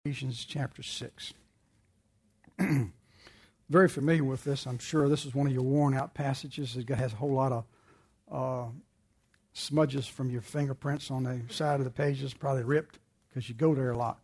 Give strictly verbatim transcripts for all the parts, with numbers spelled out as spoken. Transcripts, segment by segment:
Ephesians chapter six. Very familiar with this, I'm sure. This is one of your worn-out passages. It has a whole lot of uh, smudges from your fingerprints on the side of the pages, probably ripped, because you go there a lot.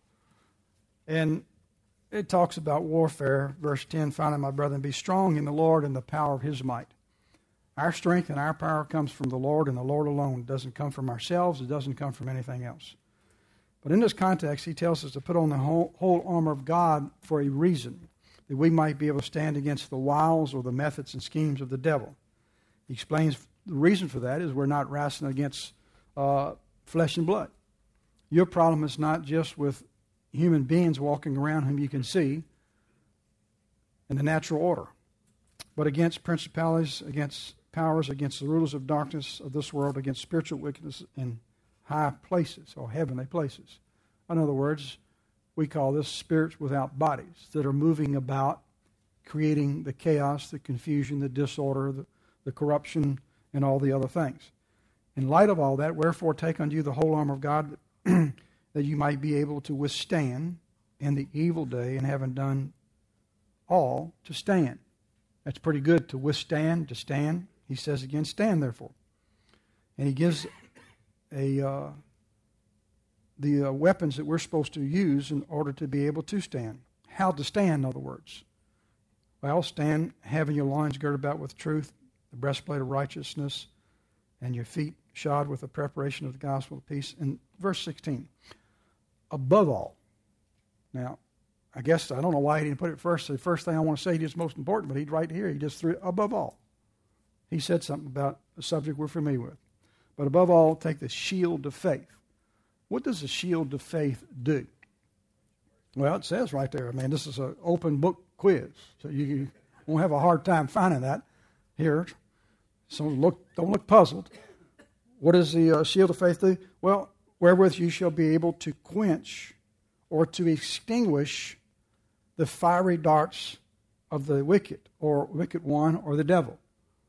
And it talks about warfare. Verse ten, finally, my brethren, be strong in the Lord and the power of his might. Our strength and our power comes from the Lord and the Lord alone. It doesn't come from ourselves. It doesn't come from anything else. But in this context, he tells us to put on the whole, whole armor of God for a reason, that we might be able to stand against the wiles or the methods and schemes of the devil. He explains the reason for that is we're not wrestling against uh, flesh and blood. Your problem is not just with human beings walking around whom you can see in the natural order, but against principalities, against powers, against the rulers of darkness of this world, against spiritual wickedness in high places or heavenly places. In other words, we call this spirits without bodies that are moving about, creating the chaos, the confusion, the disorder, the, the corruption, and all the other things. In light of all that, wherefore take unto you the whole armor of God, that you might be able to withstand in the evil day, and having done all, to stand. That's pretty good, to withstand, to stand. He says again, stand therefore. And he gives a uh, the uh, weapons that we're supposed to use in order to be able to stand. How to stand, in other words. Well, stand having your loins girded about with truth, the breastplate of righteousness, and your feet shod with the preparation of the gospel of peace. And verse sixteen, above all. Now, I guess I don't know why he didn't put it first. The first thing I want to say is most important, but he's right here. He just threw it above all. He said something about a subject we're familiar with. But above all, take the shield of faith. What does the shield of faith do? Well, it says right there. I mean, this is an open book quiz, so you won't have a hard time finding that here. So look, don't look puzzled. What does the uh, shield of faith do? Well, wherewith you shall be able to quench or to extinguish the fiery darts of the wicked or wicked one or the devil.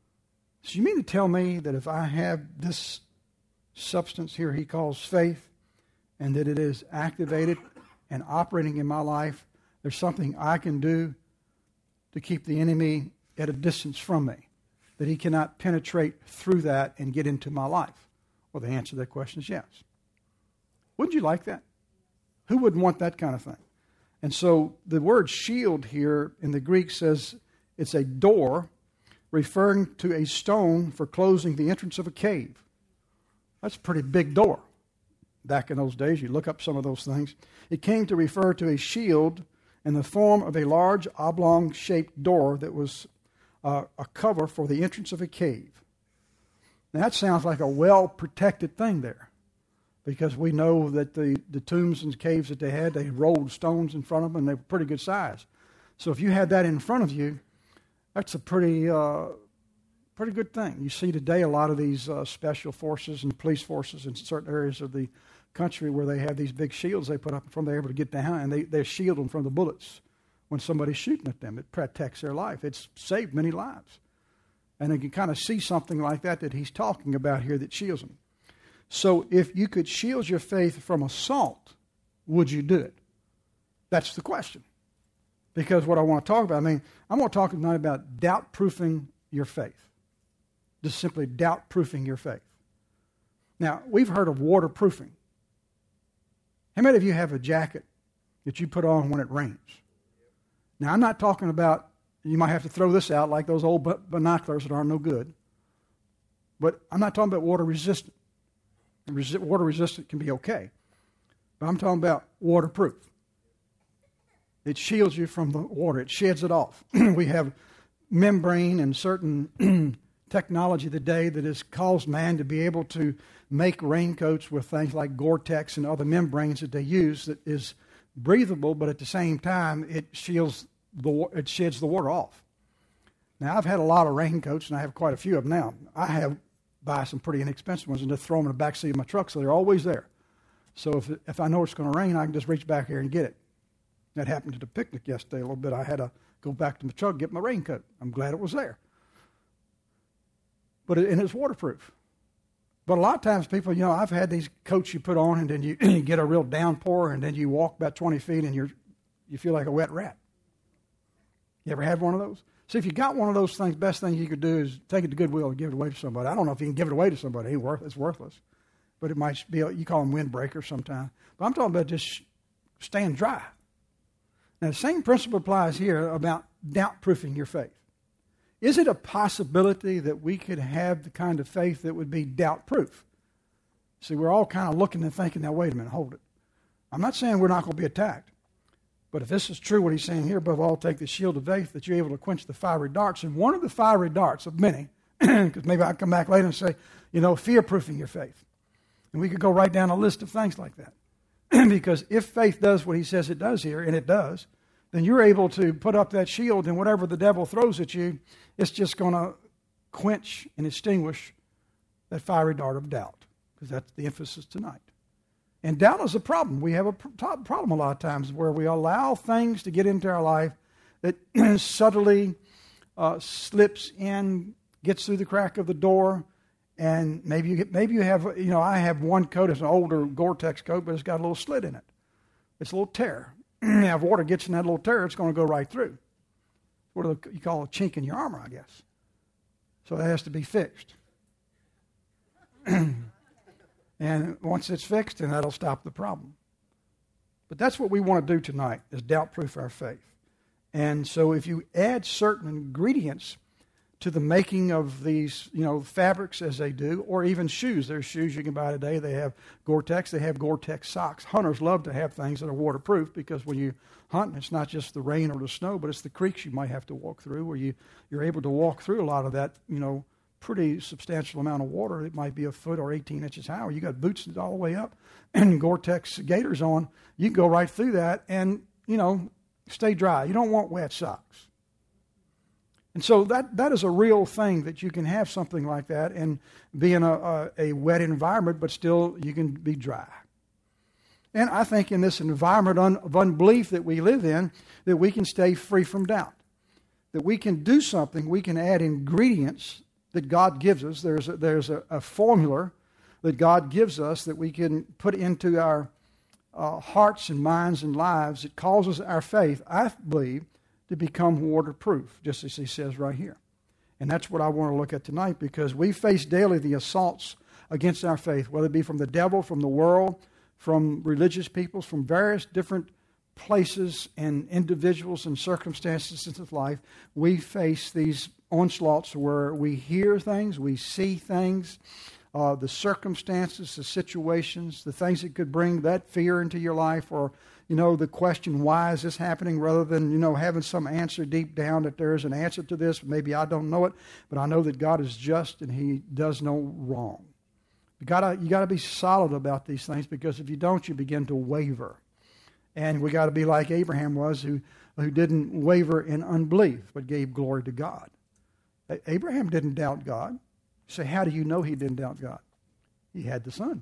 So you mean to tell me that if I have this substance here he calls faith, and that it is activated and operating in my life, there's something I can do to keep the enemy at a distance from me, that he cannot penetrate through that and get into my life? Well, the answer to that question is yes. Wouldn't you like that? Who wouldn't want that kind of thing? And so the word shield here in the Greek says it's a door referring to a stone for closing the entrance of a cave. That's a pretty big door. Back in those days, you look up some of those things. It came to refer to a shield in the form of a large oblong-shaped door that was uh, a cover for the entrance of a cave. Now, that sounds like a well-protected thing there, because we know that the, the tombs and caves that they had, they rolled stones in front of them, and they were pretty good size. So if you had that in front of you, that's a pretty uh, pretty good thing. You see today a lot of these uh, special forces and police forces in certain areas of the country where they have these big shields they put up in front, they're able to get down, and they, they shield them from the bullets when somebody's shooting at them. It protects their life. It's saved many lives. And they can kind of see something like that that he's talking about here that shields them. So if you could shield your faith from assault, would you do it? That's the question. Because what I want to talk about, I mean, I'm going to talk tonight about doubt-proofing your faith. Just simply doubt-proofing your faith. Now, we've heard of waterproofing. How many of you have a jacket that you put on when it rains? Now, I'm not talking about, you might have to throw this out like those old binoculars that are no good. But I'm not talking about water resistant. Water resistant can be okay. But I'm talking about waterproof. It shields you from the water. It sheds it off. We have membrane and certain technology today that has caused man to be able to make raincoats with things like Gore-Tex and other membranes that they use that is breathable, but at the same time it shields the it sheds the water off. Now, I've had a lot of raincoats, and I have quite a few of them now. I have buy some pretty inexpensive ones and just throw them in the back seat of my truck, so they're always there. So if if I know it's going to rain, I can just reach back here and get it. That happened at the picnic yesterday a little bit. I had to go back to my truck and get my raincoat. I'm glad it was there. But it, and it's waterproof. But a lot of times people, you know, I've had these coats you put on and then you, you get a real downpour and then you walk about twenty feet and you're, you feel like a wet rat. You ever had one of those? See, if you got one of those things, best thing you could do is take it to Goodwill and give it away to somebody. I don't know if you can give it away to somebody. It's worth, it's worthless. But it might be, you call them windbreakers sometimes. But I'm talking about just staying dry. Now, the same principle applies here about doubt-proofing your faith. Is it a possibility that we could have the kind of faith that would be doubt-proof? See, we're all kind of looking and thinking, now, wait a minute, hold it. I'm not saying we're not going to be attacked. But if this is true, what he's saying here, above all, take the shield of faith that you're able to quench the fiery darts. And one of the fiery darts of many, because maybe I'll come back later and say, you know, fear-proofing your faith. And we could go right down a list of things like that. Because if faith does what he says it does here, and it does, then you're able to put up that shield, and whatever the devil throws at you, it's just going to quench and extinguish that fiery dart of doubt, because that's the emphasis tonight. And doubt is a problem. We have a problem a lot of times where we allow things to get into our life that subtly uh, slips in, gets through the crack of the door, and maybe you get, maybe you have, you know, I have one coat, it's an older Gore-Tex coat, but it's got a little slit in it. It's a little tear. Now, if water gets in that little tear, it's going to go right through. What do you call a chink in your armor, I guess. So that has to be fixed. And once it's fixed, then that'll stop the problem. But that's what we want to do tonight, is doubt-proof our faith. And so if you add certain ingredients to the making of these, you know, fabrics as they do, or even shoes. There's shoes you can buy today. They have Gore-Tex. They have Gore-Tex socks. Hunters love to have things that are waterproof because when you hunt, it's not just the rain or the snow, but it's the creeks you might have to walk through where you, you're able to walk through a lot of that, you know, pretty substantial amount of water. It might be a foot or eighteen inches high. Or you got boots all the way up and Gore-Tex gaiters on. You can go right through that and, you know, stay dry. You don't want wet socks. And so that, that is a real thing, that you can have something like that and be in a, a, a wet environment, but still you can be dry. And I think in this environment un, of unbelief that we live in, that we can stay free from doubt. That we can do something, we can add ingredients that God gives us. There's a, there's a, a formula that God gives us that we can put into our uh, hearts and minds and lives. It causes our faith, I believe, to become waterproof, just as he says right here. And that's what I want to look at tonight, because we face daily the assaults against our faith, whether it be from the devil, from the world, from religious peoples, from various different places and individuals and circumstances in life. We face these onslaughts where we hear things, we see things, uh, the circumstances, the situations, the things that could bring that fear into your life, or you know, the question, why is this happening, rather than, you know, having some answer deep down that there is an answer to this. Maybe I don't know it, but I know that God is just and he does no wrong. You gotta, you gotta be solid about these things, because if you don't, you begin to waver. And we got to be like Abraham was, who, who didn't waver in unbelief, but gave glory to God. Abraham didn't doubt God. You say, how do you know he didn't doubt God? He had the son.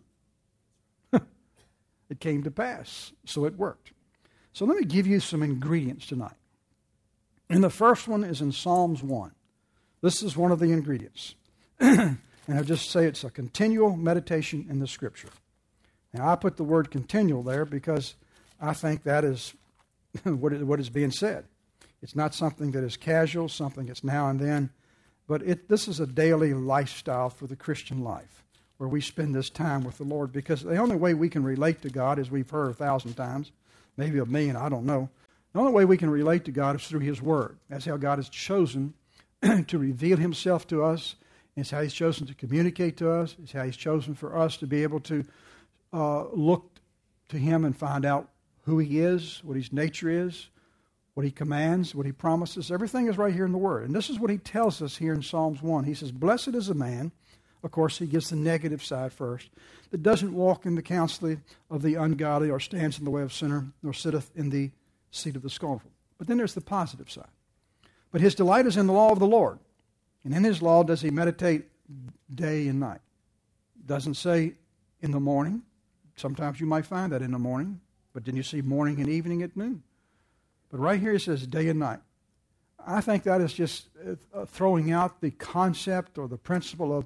It came to pass, so it worked. So let me give you some ingredients tonight. And the first one is in Psalms one. This is one of the ingredients. And I'll just say it's a continual meditation in the Scripture. Now, I put the word continual there because I think that is what is, what is being said. It's not something that is casual, something that's now and then, but it, this is a daily lifestyle for the Christian life, where we spend this time with the Lord, because the only way we can relate to God, as we've heard a thousand times, maybe a million, I don't know, the only way we can relate to God is through his word. That's how God has chosen to reveal himself to us. It's how he's chosen to communicate to us. It's how he's chosen for us to be able to uh, look to him and find out who he is, what his nature is, what he commands, what he promises. Everything is right here in the word. And this is what he tells us here in Psalms one. He says, blessed is a man, of course, he gives the negative side first, that doesn't walk in the counsel of the ungodly, or stands in the way of sinner, nor sitteth in the seat of the scornful. But then there's the positive side. But his delight is in the law of the Lord, and in his law does he meditate day and night. Doesn't say in the morning. Sometimes you might find that in the morning, but then you see morning and evening at noon. But right here it says day and night. I think that is just throwing out the concept or the principle of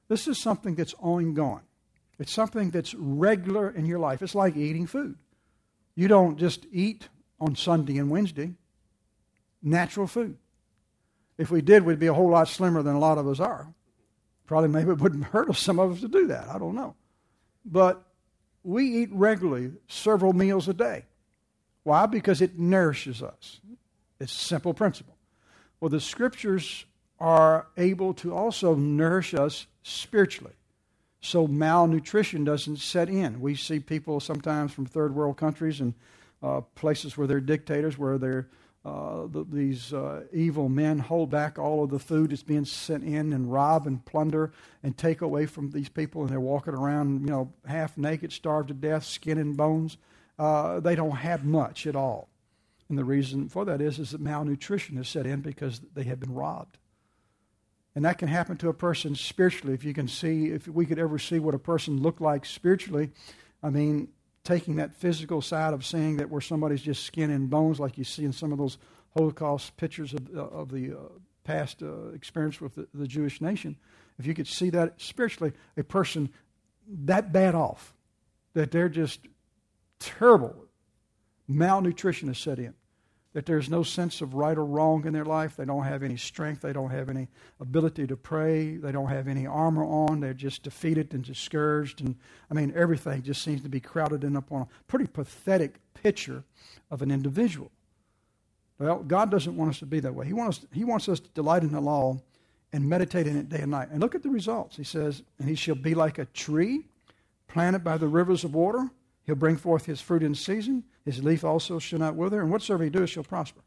This is something that's ongoing. It's something that's regular in your life. It's like eating food. You don't just eat on Sunday and Wednesday. Natural food. If we did, we'd be a whole lot slimmer than a lot of us are. Probably maybe it wouldn't hurt us, some of us to do that. I don't know. But we eat regularly several meals a day. Why? Because it nourishes us. It's a simple principle. Well, the Scriptures are able to also nourish us spiritually, so malnutrition doesn't set in. We see people sometimes from third world countries and uh, places where they're dictators, where they're uh, the, these uh, evil men hold back all of the food that's being sent in and rob and plunder and take away from these people, and they're walking around, you know, half naked, starved to death, skin and bones. Uh, they don't have much at all. And the reason for that is, is that malnutrition is set in because they have been robbed. And that can happen to a person spiritually. If you can see, if we could ever see what a person looked like spiritually, I mean, taking that physical side of seeing that where somebody's just skin and bones, like you see in some of those Holocaust pictures of, uh, of the uh, past uh, experience with the, the Jewish nation, if you could see that spiritually, a person that bad off, that they're just terrible, malnutrition is set in, that there's no sense of right or wrong in their life. They don't have any strength. They don't have any ability to pray. They don't have any armor on. They're just defeated and discouraged. And I mean, everything just seems to be crowded in upon a pretty pathetic picture of an individual. Well, God doesn't want us to be that way. He wants us, He wants us to delight in the law and meditate in it day and night. And look at the results. He says, and he shall be like a tree planted by the rivers of water. He'll bring forth his fruit in season. His leaf also shall not wither, and whatsoever he doeth shall prosper.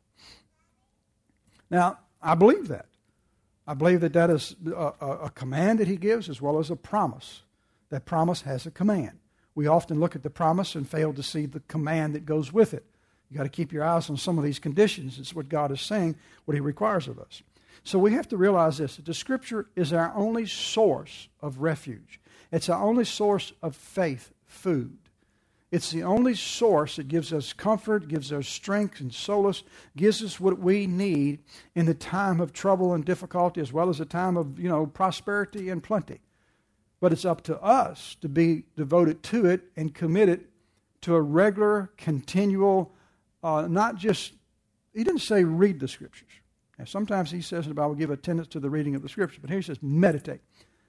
Now, I believe that. I believe that that is a, a, a command that he gives as well as a promise. That promise has a command. We often look at the promise and fail to see the command that goes with it. You've got to keep your eyes on some of these conditions. It's what God is saying, what he requires of us. So we have to realize this, that the Scripture is our only source of refuge. It's our only source of faith, food. It's the only source that gives us comfort, gives us strength and solace, gives us what we need in the time of trouble and difficulty as well as the time of, you know, prosperity and plenty. But it's up to us to be devoted to it and committed to a regular, continual, uh, not just, he didn't say read the Scriptures. Now, sometimes he says in the Bible, give attendance to the reading of the Scriptures. But here he says meditate.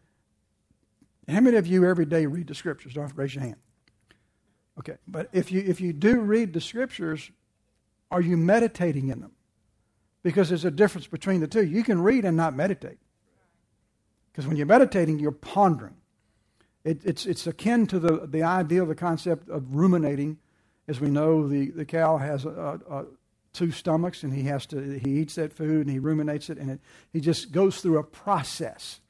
How many of you every day read the Scriptures? Don't have to raise your hand. Okay, but if you if you do read the Scriptures, are you meditating in them? Because there's a difference between the two. You can read and not meditate. Because when you're meditating, you're pondering. It, it's it's akin to the, the idea, the concept of ruminating. As we know, the, the cow has a, a, a two stomachs, and he has to he eats that food and he ruminates it, and it, he just goes through a process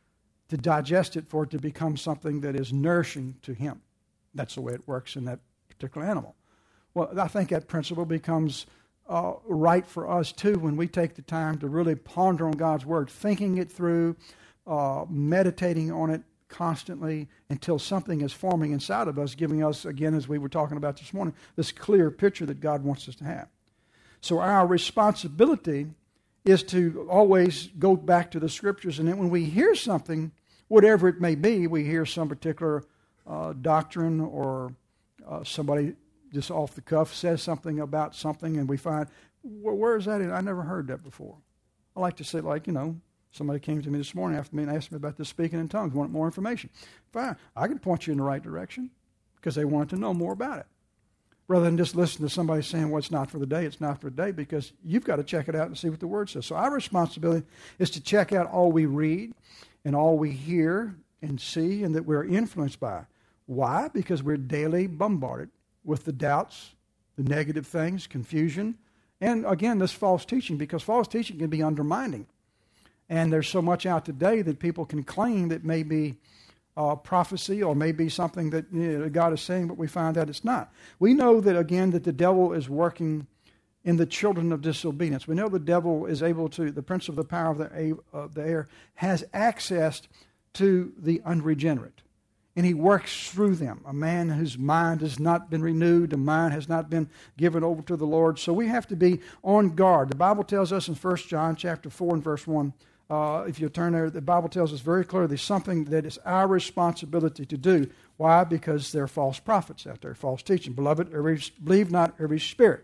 to digest it for it to become something that is nourishing to him. That's the way it works in that particular animal. Well, I think that principle becomes uh, right for us too when we take the time to really ponder on God's Word, thinking it through, uh, meditating on it constantly until something is forming inside of us, giving us, again, as we were talking about this morning, this clear picture that God wants us to have. So our responsibility is to always go back to the Scriptures, and then when we hear something, whatever it may be, we hear some particular Uh, doctrine or uh, somebody just off the cuff says something about something and we find, well, where is that in? I never heard that before. I like to say, like, you know, somebody came to me this morning after me and asked me about this speaking in tongues, wanted more information. Fine, I can point you in the right direction because they wanted to know more about it. Rather than just listen to somebody saying, well, it's not for the day, it's not for the day, because you've got to check it out and see what the Word says. So our responsibility is to check out all we read and all we hear and see and that we're influenced by. Why? Because we're daily bombarded with the doubts, the negative things, confusion, and again, this false teaching, because false teaching can be undermining. And there's so much out today that people can claim that may be uh, prophecy or may be something that, you know, God is saying, but we find out it's not. We know that, again, that the devil is working in the children of disobedience. We know the devil is able to, the prince of the power of the, of the air, has access to the unregenerate. And he works through them. A man whose mind has not been renewed, a mind has not been given over to the Lord. So we have to be on guard. The Bible tells us in First John chapter four and verse one, Uh, if you turn there, the Bible tells us very clearly there's something that is our responsibility to do. Why? Because there are false prophets out there, false teaching. Beloved, every, believe not every spirit.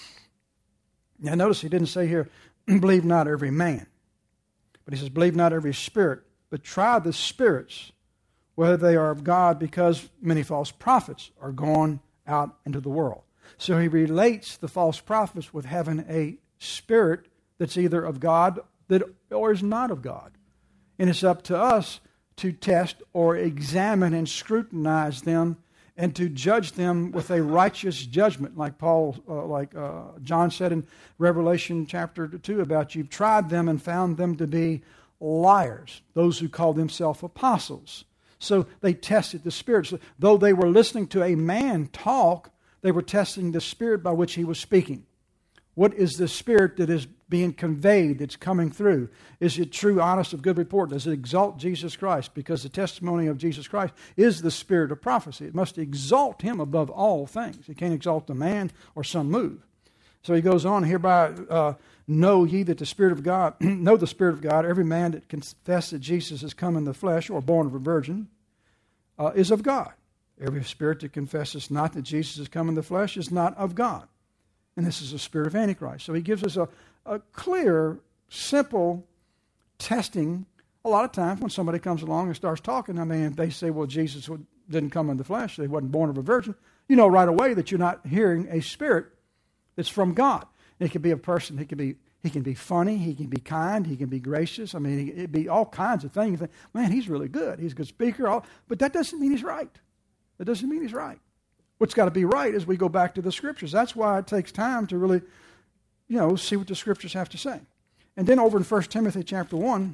Now notice he didn't say here, believe not every man. But he says, believe not every spirit, but try the spirits, whether they are of God, because many false prophets are gone out into the world. So he relates the false prophets with having a spirit that's either of God that or is not of God. And it's up to us to test or examine and scrutinize them and to judge them with a righteous judgment, like Paul, uh, like uh, John said in Revelation chapter two about you've tried them and found them to be liars, those who call themselves apostles. So they tested the spirits. Though they were listening to a man talk, they were testing the spirit by which he was speaking. What is the spirit that is being conveyed, that's coming through? Is it true, honest, of good report? Does it exalt Jesus Christ? Because the testimony of Jesus Christ is the spirit of prophecy. It must exalt him above all things. It can't exalt a man or some move. So he goes on, hereby uh, know ye that the Spirit of God, know the Spirit of God, every man that confesses that Jesus has come in the flesh or born of a virgin uh, is of God. Every spirit that confesses not that Jesus has come in the flesh is not of God. And this is the spirit of Antichrist. So he gives us a, a clear, simple testing. A lot of times when somebody comes along and starts talking, I mean, if they say, well, Jesus didn't come in the flesh, he wasn't born of a virgin, you know right away that you're not hearing a spirit that's from God. It could be a person, he can be he can be funny, he can be kind, he can be gracious. I mean, it could be all kinds of things. Man, he's really good. He's a good speaker. All, but that doesn't mean he's right. That doesn't mean he's right. What's got to be right is we go back to the Scriptures. That's why it takes time to really, you know, see what the Scriptures have to say. And then over in First Timothy chapter one,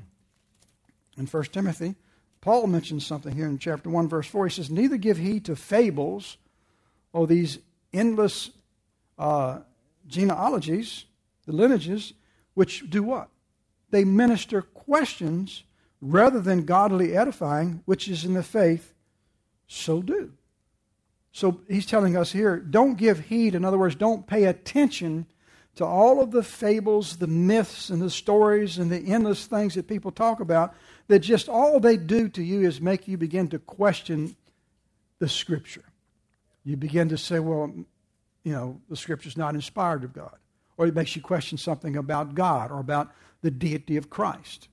in First Timothy, Paul mentions something here in chapter one, verse four. He says, neither give heed to fables or these endless uh, genealogies, the lineages, which do what? They minister questions rather than godly edifying, which is in the faith, so do. So he's telling us here, don't give heed. In other words, don't pay attention to all of the fables, the myths, and the stories, and the endless things that people talk about, that just all they do to you is make you begin to question the Scripture. You begin to say, well, you know, the Scripture's not inspired of God. Or it makes you question something about God or about the deity of Christ.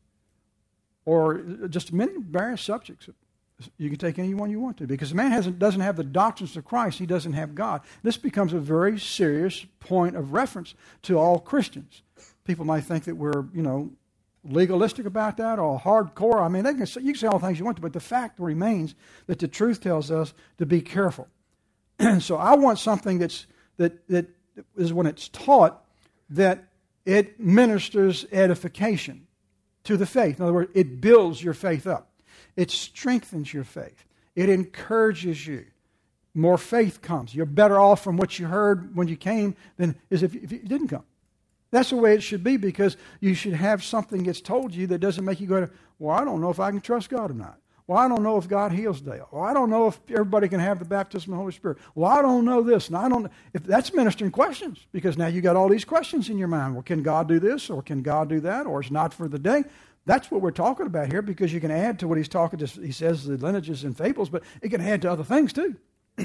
Or just many various subjects. You can take any one you want to. Because a man hasn't, doesn't have the doctrines of Christ, he doesn't have God. This becomes a very serious point of reference to all Christians. People might think that we're, you know, legalistic about that or hardcore. I mean, they can say, you can say all the things you want to, but the fact remains that the truth tells us to be careful. So I want something that's that that is when it's taught that it ministers edification to the faith. In other words, it builds your faith up. It strengthens your faith. It encourages you. More faith comes. You're better off from what you heard when you came than as if, if you didn't come. That's the way it should be, because you should have something that's told you that doesn't make you go, well, I don't know if I can trust God or not. Well, I don't know if God heals Dale. Well, I don't know if everybody can have the baptism of the Holy Spirit. Well, I don't know this, and I don't know. If that's ministering questions, because now you got all these questions in your mind. Well, can God do this, or can God do that, or it's not for the day? That's what we're talking about here, because you can add to what he's talking to. He says the lineages and fables, but it can add to other things too,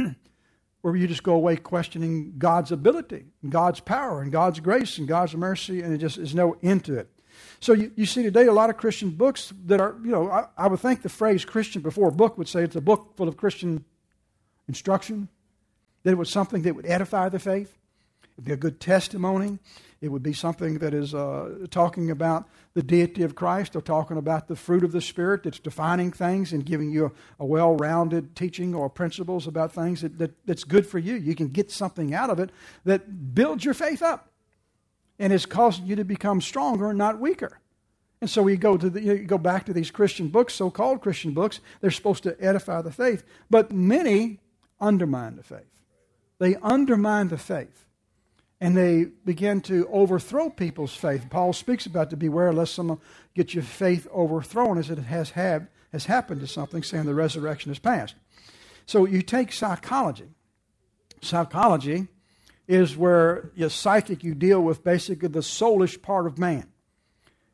where you just go away questioning God's ability, and God's power, and God's grace, and God's mercy, and it just is no end to it. So you, you see today a lot of Christian books that are, you know, I, I would think the phrase Christian before a book would say it's a book full of Christian instruction, that it was something that would edify the faith. It would be a good testimony. It would be something that is uh, talking about the deity of Christ, or talking about the fruit of the Spirit, that's defining things and giving you a, a well-rounded teaching or principles about things that, that that's good for you. You can get something out of it that builds your faith up and is causing you to become stronger and not weaker. And so we go to the, you go back to these Christian books, so-called Christian books. They're supposed to edify the faith, but many undermine the faith. They undermine the faith. And they begin to overthrow people's faith. Paul speaks about to beware lest someone get your faith overthrown, as it has had, has happened to something, saying the resurrection is past. So you take psychology. Psychology is where you're psychic, you deal with basically the soulish part of man.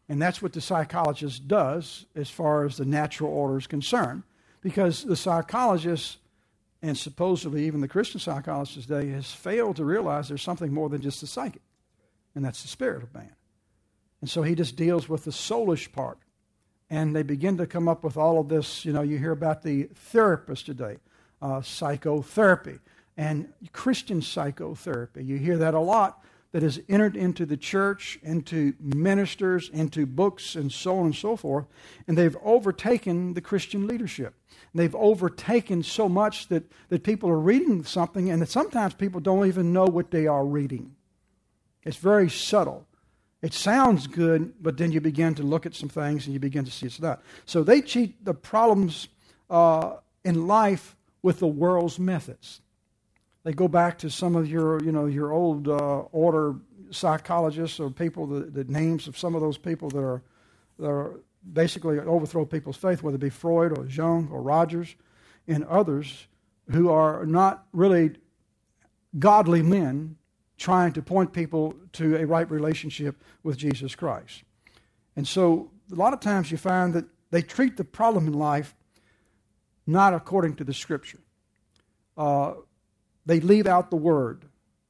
And that's what the psychologist does as far as the natural order is concerned. Because the psychologist, and supposedly even the Christian psychologist today, has failed to realize there's something more than just the psychic. And that's the spirit of man. And so he just deals with the soulish part. And they begin to come up with all of this. You know, you hear about the therapist today, uh, psychotherapy, and Christian psychotherapy. You hear that a lot, that has entered into the church, into ministers, into books, and so on and so forth. And they've overtaken the Christian leadership. And they've overtaken so much that, that people are reading something, and that sometimes people don't even know what they are reading. It's very subtle. It sounds good, but then you begin to look at some things and you begin to see it's not. So they cheat the problems uh, in life with the world's methods. They go back to some of your, you know, your old uh, order psychologists or people, the, the names of some of those people that are, that are basically overthrow people's faith, whether it be Freud or Jung or Rogers and others who are not really godly men trying to point people to a right relationship with Jesus Christ. And so a lot of times you find that they treat the problem in life not according to the Scripture. Uh, they leave out the word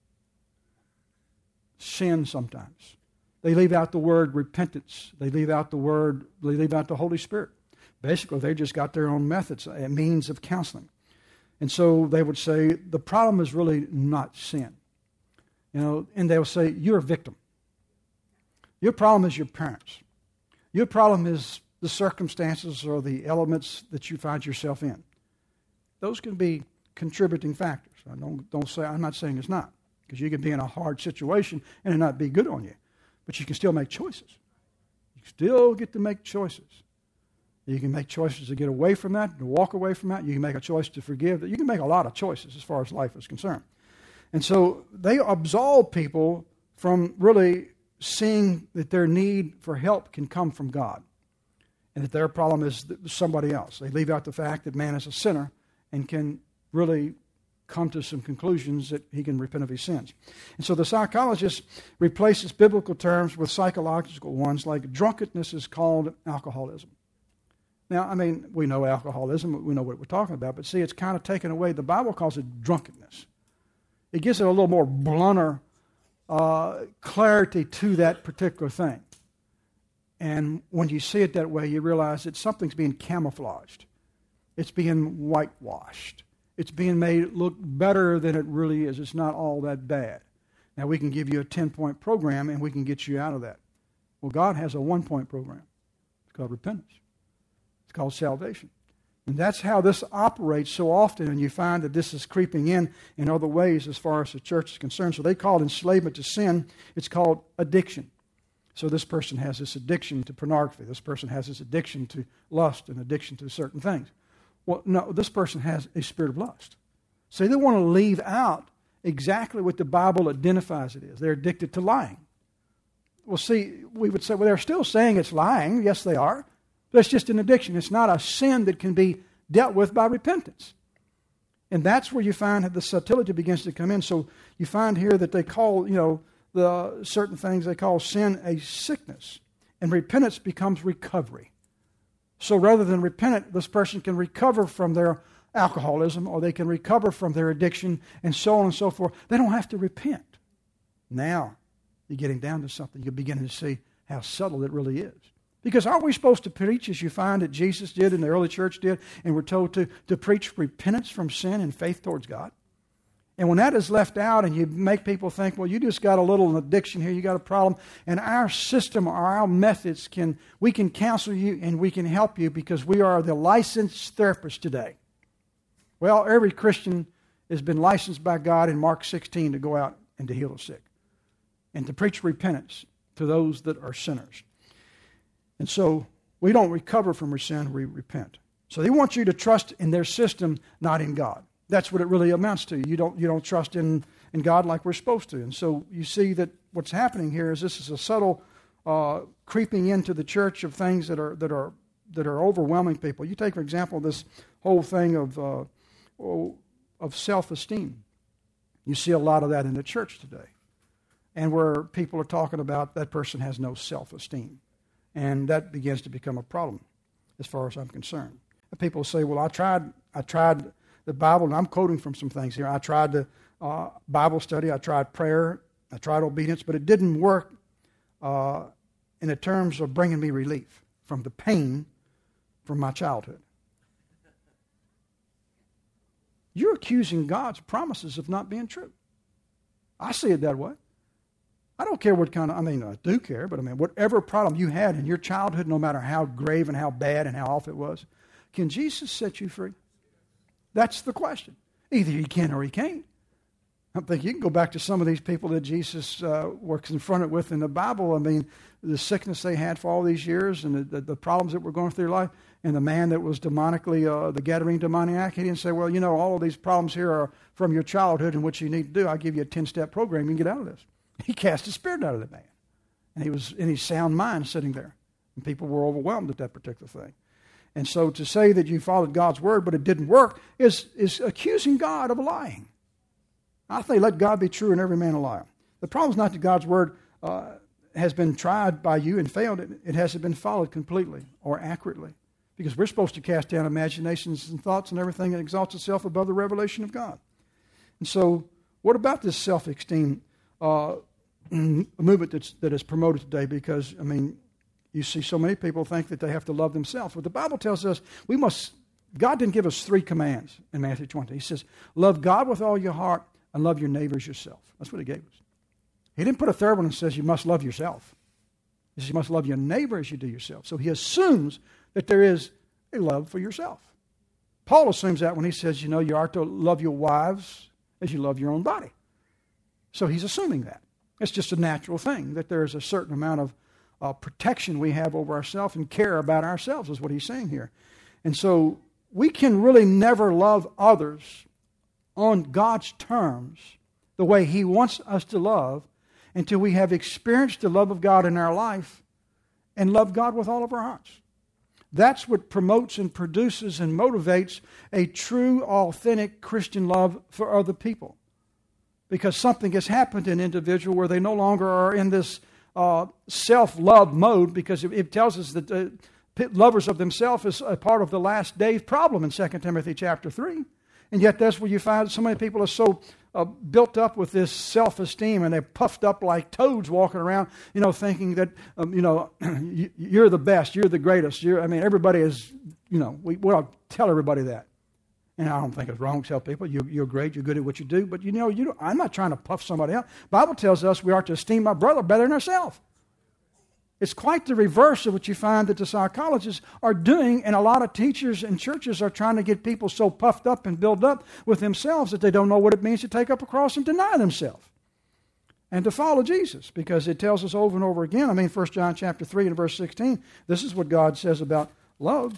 sin sometimes. They leave out the word repentance. They leave out the word, they leave out the Holy Spirit. Basically, they just got their own methods, a means of counseling. And so they would say the problem is really not sin. You know, and they'll say, you're a victim. Your problem is your parents. Your problem is the circumstances or the elements that you find yourself in. Those can be contributing factors. I don't, don't say, I'm not saying it's not, because you can be in a hard situation and it not be good on you. But you can still make choices. You still get to make choices. You can make choices to get away from that, to walk away from that. You can make a choice to forgive. You can make a lot of choices as far as life is concerned. And so they absolve people from really seeing that their need for help can come from God and that their problem is somebody else. They leave out the fact that man is a sinner and can really come to some conclusions that he can repent of his sins. And so the psychologist replaces biblical terms with psychological ones, like drunkenness is called alcoholism. Now, I mean, we know alcoholism, we know what we're talking about, but see, it's kind of taken away. The Bible calls it drunkenness. It gives it a little more blunter uh, clarity to that particular thing. And when you see it that way, you realize that something's being camouflaged. It's being whitewashed. It's being made look better than it really is. It's not all that bad. Now, we can give you a ten-point program and we can get you out of that. Well, God has a one-point program. It's called repentance. It's called salvation. And that's how this operates so often, and you find that this is creeping in in other ways as far as the church is concerned. So they call it enslavement to sin. It's called addiction. So this person has this addiction to pornography. This person has this addiction to lust and addiction to certain things. Well, no, this person has a spirit of lust. So they want to leave out exactly what the Bible identifies it is. They're addicted to lying. Well, see, we would say, well, they're still saying it's lying. Yes, they are. But it's just an addiction. It's not a sin that can be dealt with by repentance. And that's where you find that the subtlety begins to come in. So you find here that they call, you know, the certain things they call sin a sickness. And repentance becomes recovery. So rather than repent, this person can recover from their alcoholism, or they can recover from their addiction, and so on and so forth. They don't have to repent. Now you're getting down to something. You're beginning to see how subtle it really is. Because aren't we supposed to preach, as you find that Jesus did and the early church did, and we're told to, to preach repentance from sin and faith towards God? And when that is left out and you make people think, well, you just got a little addiction here, you got a problem, and our system or our methods, can we can counsel you and we can help you because we are the licensed therapists today. Well, every Christian has been licensed by God in Mark sixteen to go out and to heal the sick and to preach repentance to those that are sinners. And so we don't recover from our sin, we repent. So they want you to trust in their system, not in God. That's what it really amounts to. You don't you don't trust in, in God like we're supposed to. And so you see that what's happening here is this is a subtle uh, creeping into the church of things that are that are that are overwhelming people. You take, for example, this whole thing of uh, of self-esteem. You see a lot of that in the church today, and where people are talking about that person has no self-esteem. And that begins to become a problem as far as I'm concerned. People say, well, I tried I tried the Bible, and I'm quoting from some things here. I tried the uh, Bible study, I tried prayer, I tried obedience, but it didn't work uh, in the terms of bringing me relief from the pain from my childhood. You're accusing God's promises of not being true. I see it that way. I don't care what kind of, I mean, I do care, but I mean, whatever problem you had in your childhood, no matter how grave and how bad and how awful it was, can Jesus set you free? That's the question. Either he can or he can't. I think you can go back to some of these people that Jesus uh, was confronted with in the Bible. I mean, the sickness they had for all these years and the, the, the problems that were going through their life, and the man that was demonically, uh, the Gadarene demoniac, he didn't say, well, you know, all of these problems here are from your childhood and what you need to do. I'll give you a ten-step program. You can get out of this. He cast the spirit out of the man. And he was in his sound mind sitting there. And people were overwhelmed at that particular thing. And so to say that you followed God's word but it didn't work is, is accusing God of lying. I think let God be true and every man a liar. The problem is not that God's word uh, has been tried by you and failed. It, it hasn't been followed completely or accurately. Because we're supposed to cast down imaginations and thoughts and everything that exalts itself above the revelation of God. And so what about this self-esteem uh, movement that's, that is promoted today? Because, I mean, you see so many people think that they have to love themselves. But the Bible tells us we must, God didn't give us three commands in Matthew twenty. He says, love God with all your heart and love your neighbor as yourself. That's what he gave us. He didn't put a third one and says you must love yourself. He says you must love your neighbor as you do yourself. So he assumes that there is a love for yourself. Paul assumes that when he says, you know, you are to love your wives as you love your own body. So he's assuming that. It's just a natural thing, that there is a certain amount of uh, protection we have over ourselves and care about ourselves, is what he's saying here. And so we can really never love others on God's terms the way he wants us to love until we have experienced the love of God in our life and love God with all of our hearts. That's what promotes and produces and motivates a true, authentic Christian love for other people. Because something has happened to an individual where they no longer are in this uh, self-love mode, because it, it tells us that uh, lovers of themselves is a part of the last days problem in Second Timothy chapter three. And yet that's where you find so many people are so uh, built up with this self-esteem, and they're puffed up like toads walking around, you know, thinking that, um, you know, you're the best, you're the greatest. You're, I mean, everybody is, you know, we, we all tell everybody that. And I don't think it's wrong to tell people you, you're great, you're good at what you do. But, you know, you don't, I'm not trying to puff somebody up. The Bible tells us we are to esteem our brother better than ourselves. It's quite the reverse of what you find that the psychologists are doing, and a lot of teachers and churches are trying to get people so puffed up and built up with themselves that they don't know what it means to take up a cross and deny themselves and to follow Jesus, because it tells us over and over again. I mean, First John chapter three and verse sixteen, this is what God says about love.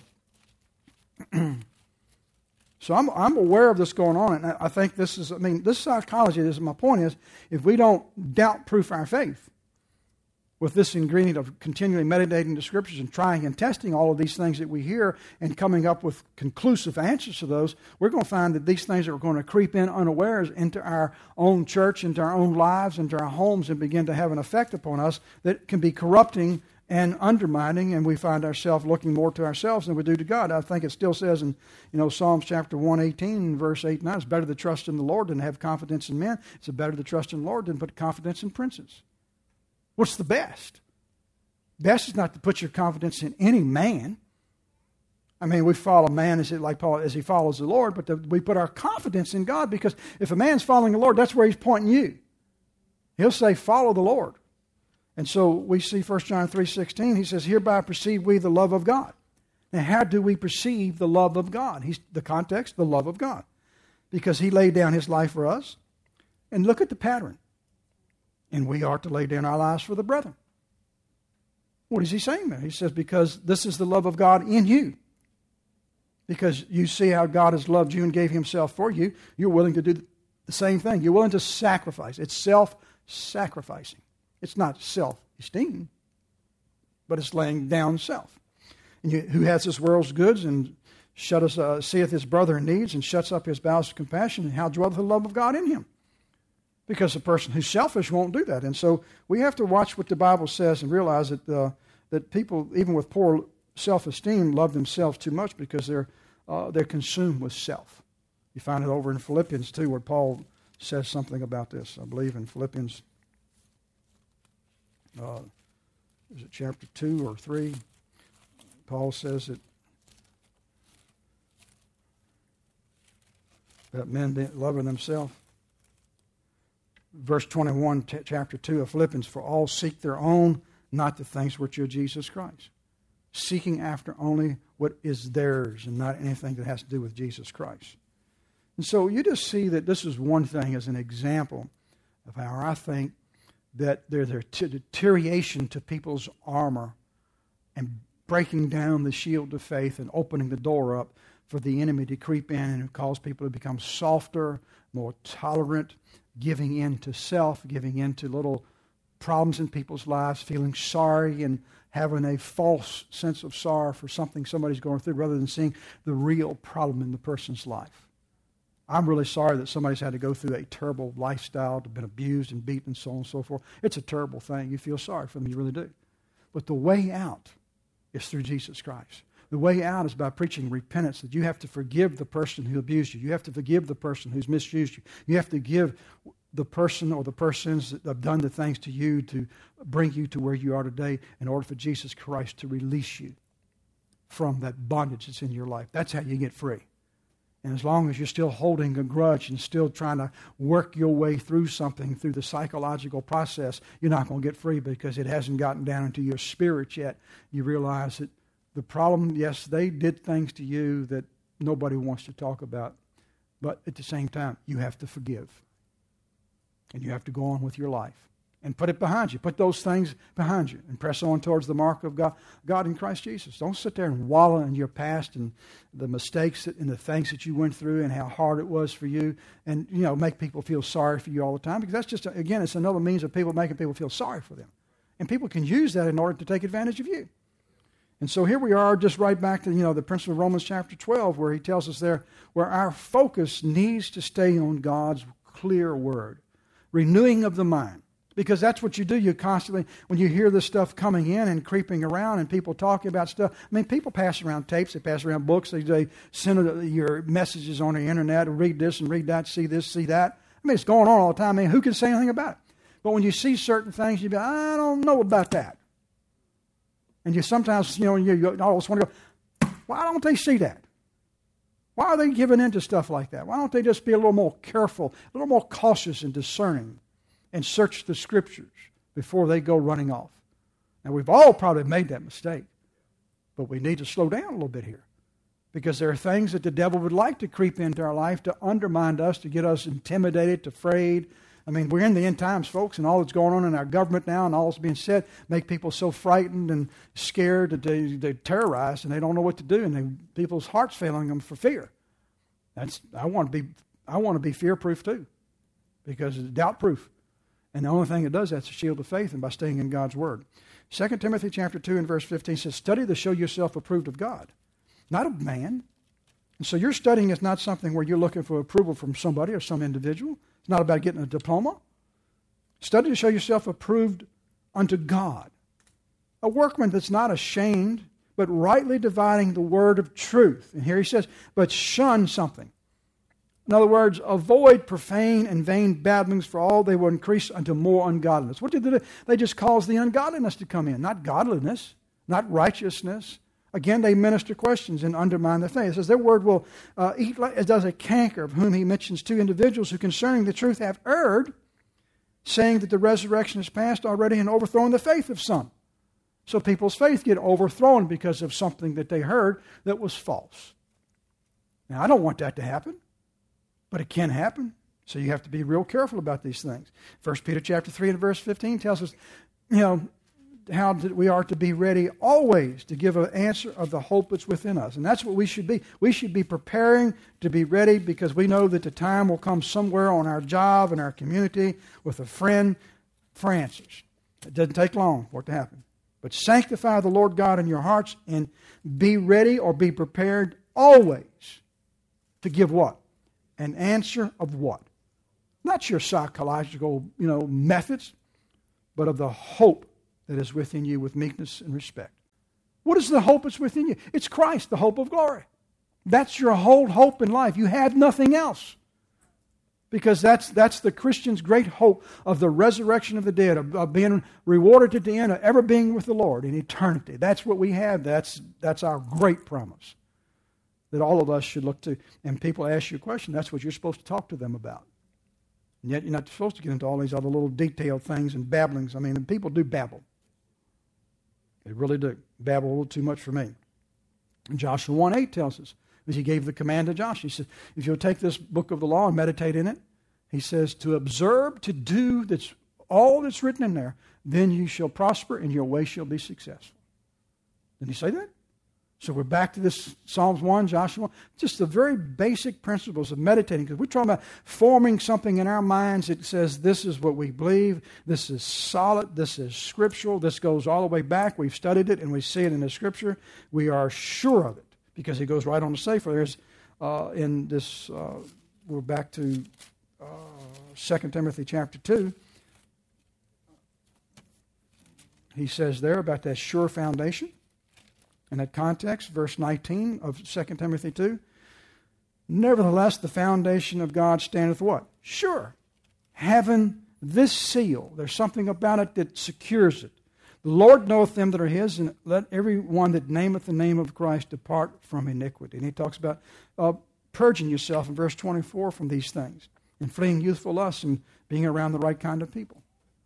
So I'm I'm aware of this going on, and I think this is, I mean, this psychology, this is my point is, if we don't doubt-proof our faith with this ingredient of continually meditating the Scriptures and trying and testing all of these things that we hear and coming up with conclusive answers to those, we're going to find that these things are going to creep in unawares into our own church, into our own lives, into our homes, and begin to have an effect upon us that can be corrupting and undermining, and we find ourselves looking more to ourselves than we do to God. I think it still says in, you know, Psalms chapter one eighteen, verse eight and nine, it's better to trust in the Lord than to have confidence in men. It's better to trust in the Lord than to put confidence in princes. What's the best? Best is not to put your confidence in any man. I mean, we follow man as it, like Paul, as he follows the Lord, but the, we put our confidence in God, because if a man's following the Lord, that's where he's pointing you. He'll say, follow the Lord. And so we see First John three sixteen, he says, hereby perceive we the love of God. Now, how do we perceive the love of God? He's, the context, the love of God. Because he laid down his life for us. And look at the pattern. And we are to lay down our lives for the brethren. What is he saying there? He says, because this is the love of God in you. Because you see how God has loved you and gave himself for you, you're willing to do the same thing. You're willing to sacrifice. It's self-sacrificing. It's not self-esteem, but it's laying down self. And you, who has this world's goods and shut us, uh, seeth his brother in needs and shuts up his bowels of compassion, and how dwelleth the love of God in him? Because the person who's selfish won't do that. And so we have to watch what the Bible says and realize that uh, that people, even with poor self-esteem, love themselves too much because they're uh, they're consumed with self. You find it over in Philippians too, where Paul says something about this. I believe in Philippians, uh, is it chapter two or three? Paul says that that men be loving themselves. Verse twenty-one, t- chapter two of Philippians, for all seek their own, not the things which are Jesus Christ. Seeking after only what is theirs and not anything that has to do with Jesus Christ. And so you just see that this is one thing as an example of how I think that there's a t- deterioration to people's armor and breaking down the shield of faith and opening the door up for the enemy to creep in and cause people to become softer, more tolerant, giving in to self, giving in to little problems in people's lives, feeling sorry and having a false sense of sorrow for something somebody's going through rather than seeing the real problem in the person's life. I'm really sorry that somebody's had to go through a terrible lifestyle, been abused and beaten and so on and so forth. It's a terrible thing. You feel sorry for them. You really do. But the way out is through Jesus Christ. The way out is by preaching repentance, that you have to forgive the person who abused you. You have to forgive the person who's misused you. You have to give the person or the persons that have done the things to you to bring you to where you are today in order for Jesus Christ to release you from that bondage that's in your life. That's how you get free. And as long as you're still holding a grudge and still trying to work your way through something through the psychological process, you're not going to get free because it hasn't gotten down into your spirit yet. You realize that the problem, yes, they did things to you that nobody wants to talk about. But at the same time, you have to forgive. And you have to go on with your life. And put it behind you. Put those things behind you. And press on towards the mark of God, God in Christ Jesus. Don't sit there and wallow in your past and the mistakes that, and the things that you went through and how hard it was for you. And, you know, make people feel sorry for you all the time. Because that's just, again, it's another means of people making people feel sorry for them. And people can use that in order to take advantage of you. And so here we are, just right back to, you know, the principle of Romans chapter twelve, where he tells us there, where our focus needs to stay on God's clear word. Renewing of the mind. Because that's what you do. You constantly, when you hear this stuff coming in and creeping around and people talking about stuff, I mean, people pass around tapes, they pass around books, they, they send your messages on the internet, read this and read that, see this, see that. I mean, it's going on all the time. I mean, who can say anything about it? But when you see certain things, you be, I don't know about that. And you sometimes, you know, you, you always want to go, why don't they see that? Why are they giving in to stuff like that? Why don't they just be a little more careful, a little more cautious and discerning and search the Scriptures before they go running off? Now, we've all probably made that mistake, but we need to slow down a little bit here because there are things that the devil would like to creep into our life to undermine us, to get us intimidated, afraid. I mean, we're in the end times, folks, and all that's going on in our government now and all that's being said make people so frightened and scared that they, they're terrorized and they don't know what to do, and they, people's hearts failing them for fear. That's I want to be I want to be fear-proof too, because it's doubt-proof. And the only thing that does that is a shield of faith and by staying in God's Word. Second Timothy chapter two and verse fifteen says, study to show yourself approved of God, not of man. And so your studying is not something where you're looking for approval from somebody or some individual. It's not about getting a diploma. Study to show yourself approved unto God. A workman that's not ashamed, but rightly dividing the word of truth. And here he says, but shun something. In other words, avoid profane and vain babblings, for all they will increase unto more ungodliness. What did they do? They just cause the ungodliness to come in, not godliness, not righteousness. Again, they minister questions and undermine the faith. It says their word will uh, eat like, as does a canker, of whom he mentions two individuals who concerning the truth have erred, saying that the resurrection is past already and overthrown the faith of some. So people's faith get overthrown because of something that they heard that was false. Now, I don't want that to happen, but it can happen. So you have to be real careful about these things. First Peter chapter three and verse fifteen tells us, you know, how we are to be ready always to give an answer of the hope that's within us. And that's what we should be. We should be preparing to be ready because we know that the time will come somewhere on our job, in our community, with a friend for answers. It doesn't take long for it to happen. But sanctify the Lord God in your hearts and be ready or be prepared always to give what? An answer of what? Not your psychological, you know, methods, but of the hope that is within you with meekness and respect. What is the hope that's within you? It's Christ, the hope of glory. That's your whole hope in life. You have nothing else. Because that's that's the Christian's great hope of the resurrection of the dead, of, of being rewarded at the end, of ever being with the Lord in eternity. That's what we have. That's that's our great promise that all of us should look to. And people ask you a question, that's what you're supposed to talk to them about. And yet you're not supposed to get into all these other little detailed things and babblings. I mean, and people do babble. They really do. Babble a little too much for me. And Joshua one eight tells us, as he gave the command to Joshua, he said, if you'll take this book of the law and meditate in it, he says, to observe, to do that's all that's written in there, then you shall prosper and your way shall be successful. Didn't he say that? So we're back to this Psalms one, Joshua one, just the very basic principles of meditating, because we're talking about forming something in our minds that says this is what we believe, this is solid, this is scriptural, this goes all the way back, we've studied it and we see it in the Scripture, we are sure of it. Because he goes right on to say, for there's uh, in this, uh, we're back to uh, Second Timothy chapter two. He says there about that sure foundation. In that context, verse nineteen of Second Timothy two. Nevertheless, the foundation of God standeth what? Sure. Having this seal. There's something about it that secures it. The Lord knoweth them that are his, and let every one that nameth the name of Christ depart from iniquity. And he talks about uh, purging yourself in verse twenty-four from these things, and fleeing youthful lusts, and being around the right kind of people.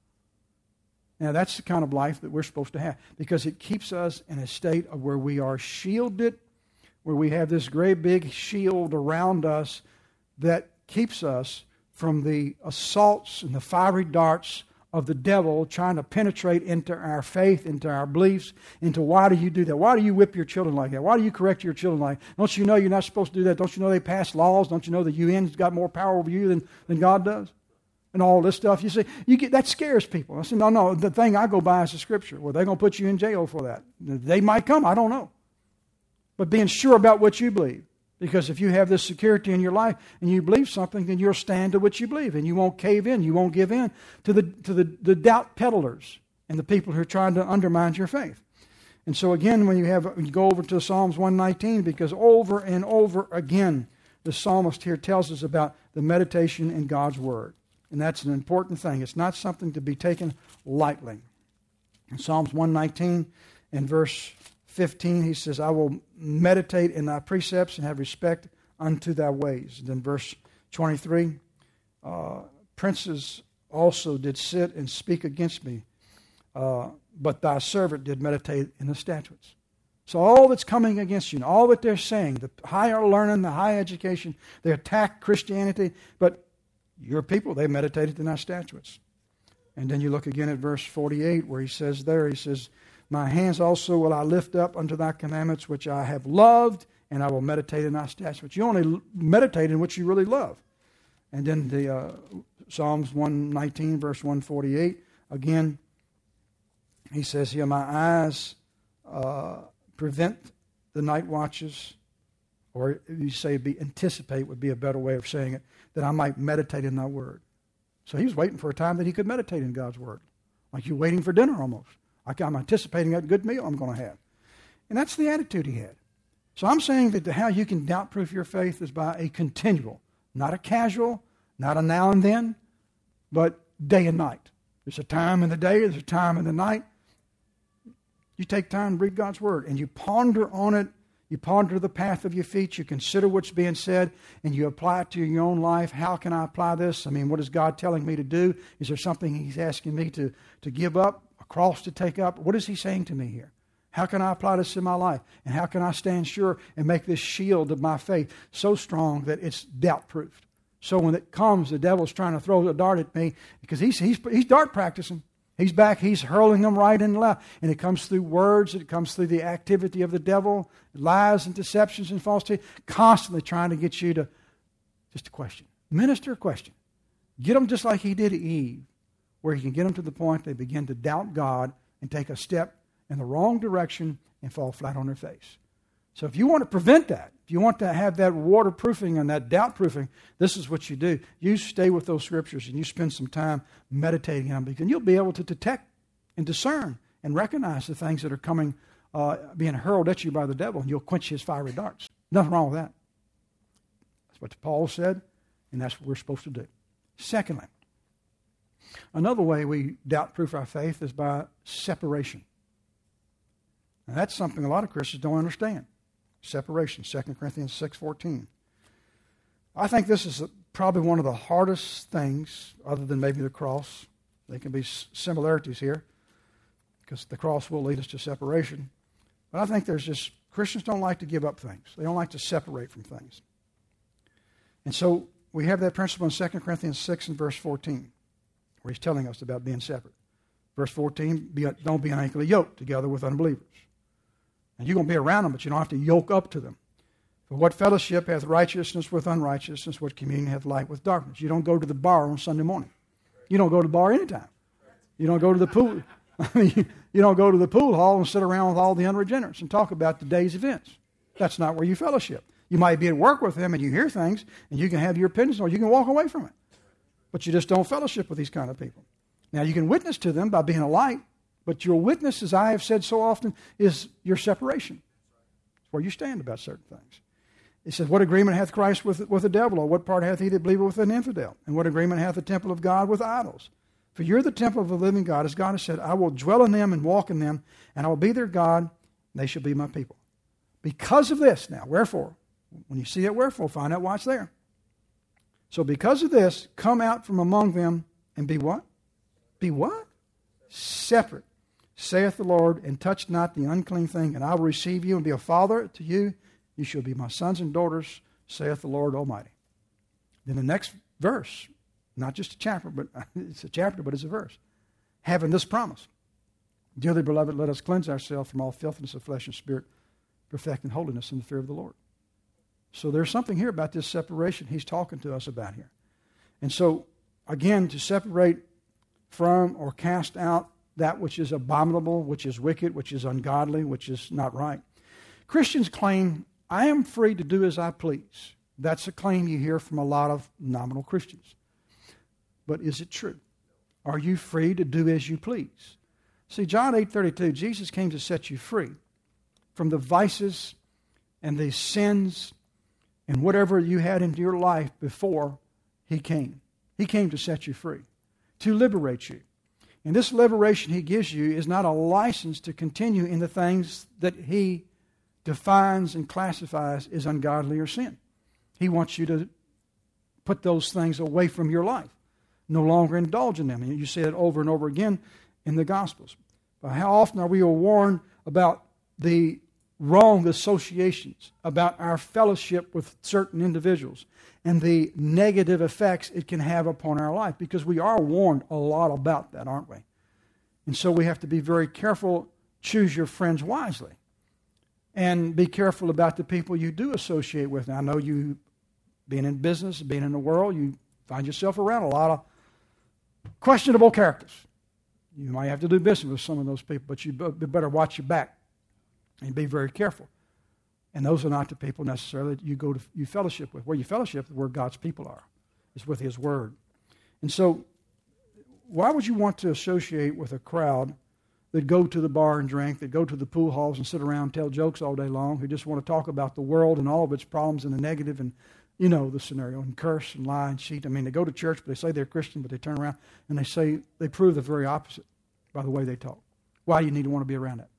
Now that's the kind of life that we're supposed to have, because it keeps us in a state of where we are shielded, where we have this great big shield around us that keeps us from the assaults and the fiery darts of the devil trying to penetrate into our faith, into our beliefs, into why do you do that? Why do you whip your children like that? Why do you correct your children like that? Don't you know you're not supposed to do that? Don't you know they pass laws? Don't you know the U N's got more power over you than, than God does? And all this stuff. You see, you get that scares people. I said, no, no, the thing I go by is the Scripture. Well, they're going to put you in jail for that. They might come, I don't know. But being sure about what you believe. Because if you have this security in your life and you believe something, then you'll stand to what you believe. And you won't cave in. You won't give in to the to the, the doubt peddlers and the people who are trying to undermine your faith. And so again, when you have you go over to Psalms one nineteen, because over and over again, the psalmist here tells us about the meditation in God's Word. And that's an important thing. It's not something to be taken lightly. In Psalms one nineteen and verse fifteen, he says, I will meditate in thy precepts and have respect unto thy ways. And then verse twenty-three, uh, princes also did sit and speak against me, uh, but thy servant did meditate in the statutes. So all that's coming against you, and all that they're saying, the higher learning, the high education, they attack Christianity, but your people, they meditated in thy statutes. And then you look again at verse forty-eight where he says there, he says, my hands also will I lift up unto thy commandments, which I have loved, and I will meditate in thy statutes. You only meditate in what you really love. And then the uh, Psalms one nineteen, verse one forty-eight, again, he says here, my eyes uh, prevent the night watches, or you say be anticipate would be a better way of saying it, that I might meditate in thy word. So he was waiting for a time that he could meditate in God's word. Like you're waiting for dinner almost. Like I'm anticipating that good meal I'm going to have. And that's the attitude he had. So I'm saying that how you can doubt-proof your faith is by a continual, not a casual, not a now and then, but day and night. There's a time in the day, there's a time in the night. You take time to read God's word and you ponder on it. You ponder the path of your feet. You consider what's being said, and you apply it to your own life. How can I apply this? I mean, what is God telling me to do? Is there something He's asking me to, to give up, a cross to take up? What is He saying to me here? How can I apply this in my life? And how can I stand sure and make this shield of my faith so strong that it's doubt-proofed? So when it comes, the devil's trying to throw a dart at me because he's, he's, he's dart practicing. He's back, he's hurling them right and left. And it comes through words, it comes through the activity of the devil, lies and deceptions and falsehood, constantly trying to get you to just a question. Minister a question. Get them just like he did Eve, where he can get them to the point they begin to doubt God and take a step in the wrong direction and fall flat on their face. So if you want to prevent that, if you want to have that waterproofing and that doubt-proofing, this is what you do. You stay with those scriptures and you spend some time meditating on them, because you'll be able to detect and discern and recognize the things that are coming, uh, being hurled at you by the devil, and you'll quench his fiery darts. Nothing wrong with that. That's what Paul said, and that's what we're supposed to do. Secondly, another way we doubt-proof our faith is by separation. Now, that's something a lot of Christians don't understand. Separation, Second Corinthians six fourteen. I think this is probably one of the hardest things, other than maybe the cross. There can be similarities here, because the cross will lead us to separation. But I think there's just, Christians don't like to give up things. They don't like to separate from things. And so we have that principle in Second Corinthians six and verse fourteen, where he's telling us about being separate. Verse fourteen, be, don't be unequally yoked together with unbelievers. And you're going to be around them, but you don't have to yoke up to them. For what fellowship hath righteousness with unrighteousness? What communion hath light with darkness? You don't go to the bar on Sunday morning. You don't go to the bar anytime. You don't go to the pool. You don't go to the pool hall and sit around with all the unregenerates and talk about the day's events. That's not where you fellowship. You might be at work with them and you hear things and you can have your opinions or you can walk away from it. But you just don't fellowship with these kind of people. Now you can witness to them by being a light, but your witness, as I have said so often, is your separation. It's where you stand about certain things. It says, what agreement hath Christ with, with the devil, or what part hath he that believeth with an infidel? And what agreement hath the temple of God with idols? For you're the temple of the living God, as God has said, I will dwell in them and walk in them, and I will be their God, and they shall be my people. Because of this, now, wherefore, when you see that wherefore, find out why it's there. So because of this, come out from among them and be what? Be what? Separate, saith the Lord, and touch not the unclean thing, and I will receive you and be a father to you. You shall be my sons and daughters, saith the Lord Almighty. Then the next verse, not just a chapter, but it's a chapter, but it's a verse. Having this promise, dearly beloved, let us cleanse ourselves from all filthiness of flesh and spirit, perfecting holiness in the fear of the Lord. So there's something here about this separation he's talking to us about here. And so, again, to separate from or cast out that which is abominable, which is wicked, which is ungodly, which is not right. Christians claim, I am free to do as I please. That's a claim you hear from a lot of nominal Christians. But is it true? Are you free to do as you please? See, John eight thirty-two, Jesus came to set you free from the vices and the sins and whatever you had in your life before he came. He came to set you free, to liberate you. And this liberation he gives you is not a license to continue in the things that he defines and classifies as ungodly or sin. He wants you to put those things away from your life, no longer indulge in them. And you see it over and over again in the Gospels. But how often are we warned about the wrong associations, about our fellowship with certain individuals, and the negative effects it can have upon our life? Because we are warned a lot about that, aren't we? And so we have to be very careful, choose your friends wisely. And be careful about the people you do associate with. Now, I know you, being in business, being in the world, you find yourself around a lot of questionable characters. You might have to do business with some of those people, but you better watch your back and be very careful. And those are not the people necessarily that you go to you fellowship with. Where you fellowship is where God's people are. It's with His Word. And so, why would you want to associate with a crowd that go to the bar and drink, that go to the pool halls and sit around and tell jokes all day long, who just want to talk about the world and all of its problems and the negative and, you know, the scenario, and curse and lie and cheat? I mean, they go to church, but they say they're Christian, but they turn around and they say, they prove the very opposite by the way they talk. Why do you need to want to be around that?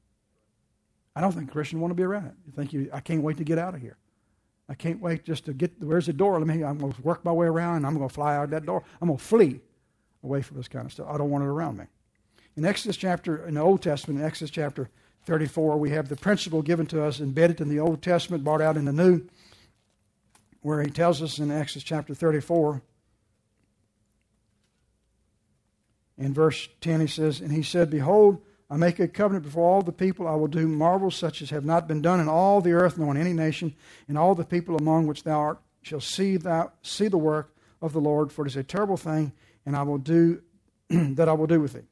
I don't think Christians want to be around it. You think, you, I can't wait to get out of here. I can't wait just to get, where's the door? Let me, I'm going to work my way around and I'm going to fly out that door. I'm going to flee away from this kind of stuff. I don't want it around me. In Exodus chapter, in the Old Testament, in Exodus chapter thirty-four, we have the principle given to us, embedded in the Old Testament, brought out in the New, where he tells us in Exodus chapter thirty-four, in verse ten, he says, and he said, behold, I make a covenant before all the people. I will do marvels such as have not been done in all the earth, nor in any nation, and all the people among which thou art shall see thou see the work of the Lord, for it is a terrible thing, and I will do that I will do with thee.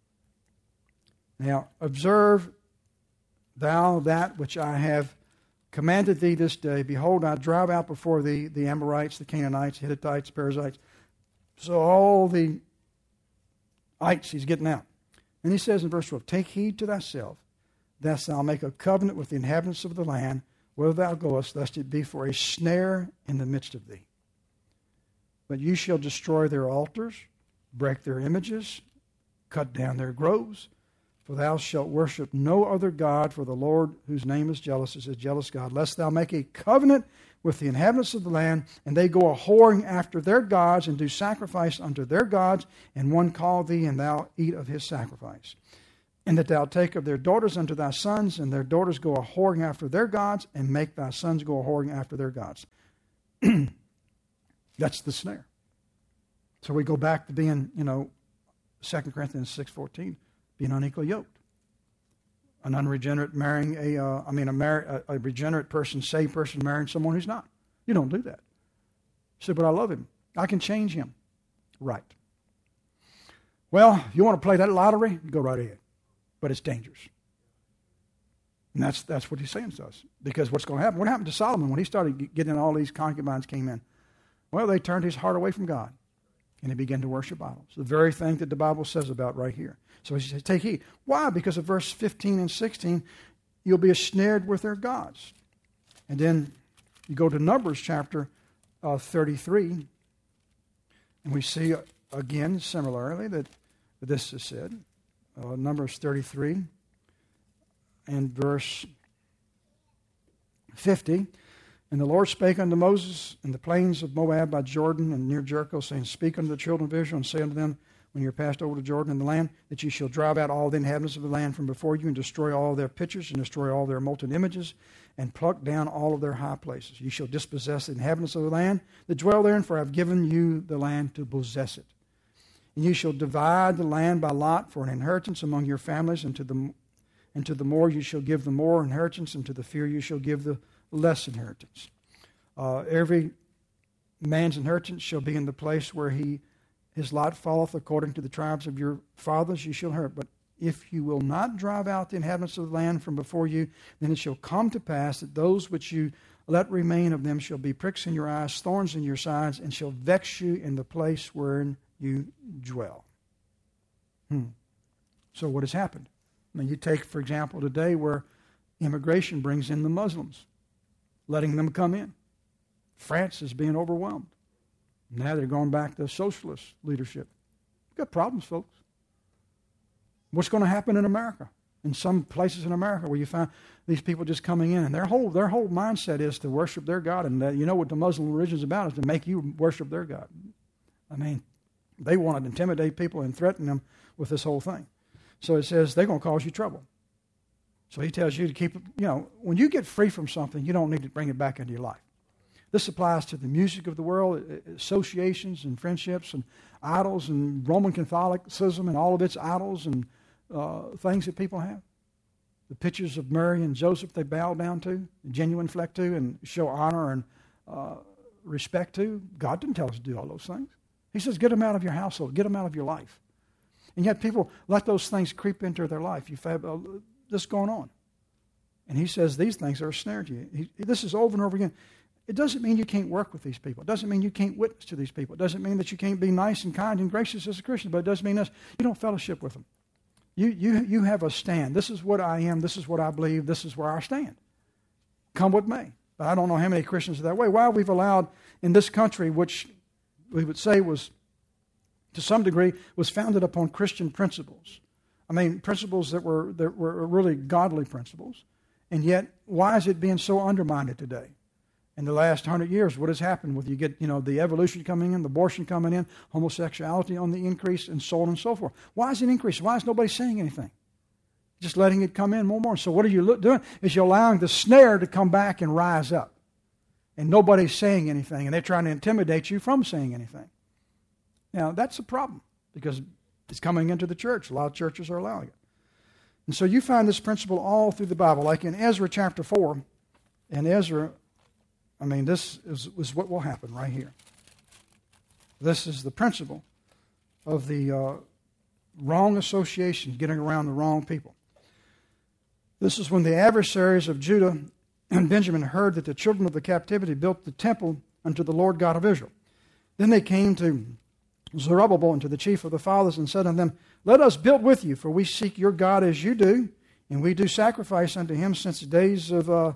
Now, observe thou that which I have commanded thee this day. Behold, I drive out before thee the Amorites, the Canaanites, Hittites, Perizzites. So all the ites he's getting out. And he says in verse twelve, take heed to thyself, that thou make a covenant with the inhabitants of the land, where thou goest, lest it be for a snare in the midst of thee. But you shall destroy their altars, break their images, cut down their groves, for thou shalt worship no other God, for the Lord, whose name is jealous, is a jealous God, lest thou make a covenant with the inhabitants of the land, and they go a-whoring after their gods, and do sacrifice unto their gods, and one call thee, and thou eat of his sacrifice. And that thou take of their daughters unto thy sons, and their daughters go a-whoring after their gods, and make thy sons go a-whoring after their gods. That's the snare. So we go back to being, you know, Second Corinthians six fourteen, being unequally yoked. An unregenerate marrying a, uh, I mean, a, mar- a, a regenerate person, saved person marrying someone who's not. You don't do that. You say, but I love him. I can change him. Right. Well, if you want to play that lottery, go right ahead. But it's dangerous. And that's that's what he's saying to us. Because what's going to happen? What happened to Solomon when he started getting all these concubines came in? Well, they turned his heart away from God. And he began to worship idols. The very thing that the Bible says about right here. So he says, take heed. Why? Because of verse fifteen and sixteen, you'll be ensnared with their gods. And then you go to Numbers chapter uh, thirty-three, and we see uh, again, similarly, that this is said. Uh, Numbers thirty-three and verse fifty. And the Lord spake unto Moses in the plains of Moab by Jordan and near Jericho, saying, speak unto the children of Israel, and say unto them, when you are passed over to Jordan in the land, that ye shall drive out all the inhabitants of the land from before you, and destroy all their pictures, and destroy all their molten images, and pluck down all of their high places. Ye shall dispossess the inhabitants of the land that dwell therein, for I have given you the land to possess it. And ye shall divide the land by lot for an inheritance among your families, and to the, and to the more you shall give the more inheritance, and to the fewer you shall give the less inheritance. Uh, every man's inheritance shall be in the place where he his lot falleth according to the tribes of your fathers you shall inherit. But if you will not drive out the inhabitants of the land from before you, then it shall come to pass that those which you let remain of them shall be pricks in your eyes, thorns in your sides, and shall vex you in the place wherein you dwell. Hmm. So what has happened? I mean, you take, for example, today where immigration brings in the Muslims, letting them come in. France is being overwhelmed. Now they're going back to socialist leadership. We've got problems, folks. What's going to happen in America? In some places in America where you find these people just coming in, and their whole their whole mindset is to worship their God, and uh, you know what the Muslim religion is about, is to make you worship their God. I mean, they want to intimidate people and threaten them with this whole thing. So it says they're going to cause you trouble. So he tells you to keep, you know, when you get free from something, you don't need to bring it back into your life. This applies to the music of the world, associations and friendships and idols and Roman Catholicism and all of its idols and uh, things that people have. The pictures of Mary and Joseph they bow down to, genuflect to, and show honor and uh, respect to. God didn't tell us to do all those things. He says, get them out of your household, get them out of your life. And yet people let those things creep into their life. You have uh, this going on. And he says these things are a snare to you. He, this is over and over again. It doesn't mean you can't work with these people. It doesn't mean you can't witness to these people. It doesn't mean that you can't be nice and kind and gracious as a Christian, but it does mean this. You don't fellowship with them. You, you, you have a stand. This is what I am. This is what I believe. This is where I stand. Come with me. But I don't know how many Christians are that way. Why we've allowed in this country, which we would say was, to some degree, was founded upon Christian principles. I mean, principles that were that were really godly principles. And yet, why is it being so undermined today? In the last hundred years, what has happened with you get, you know, the evolution coming in, the abortion coming in, homosexuality on the increase, and so on and so forth. Why is it increasing? Why is nobody saying anything? Just letting it come in more and more. So what are you doing? Is you're allowing the snare to come back and rise up. And nobody's saying anything, and they're trying to intimidate you from saying anything. Now, that's a problem, because it's coming into the church. A lot of churches are allowing it. And so you find this principle all through the Bible, like in Ezra chapter four. And Ezra, I mean, this is, is what will happen right here. This is the principle of the uh, wrong association, getting around the wrong people. This is when the adversaries of Judah and Benjamin heard that the children of the captivity built the temple unto the Lord God of Israel. Then they came to Zerubbabel and to the chief of the fathers and said unto them, Let us build with you, for we seek your God as you do, and we do sacrifice unto him since the days of uh,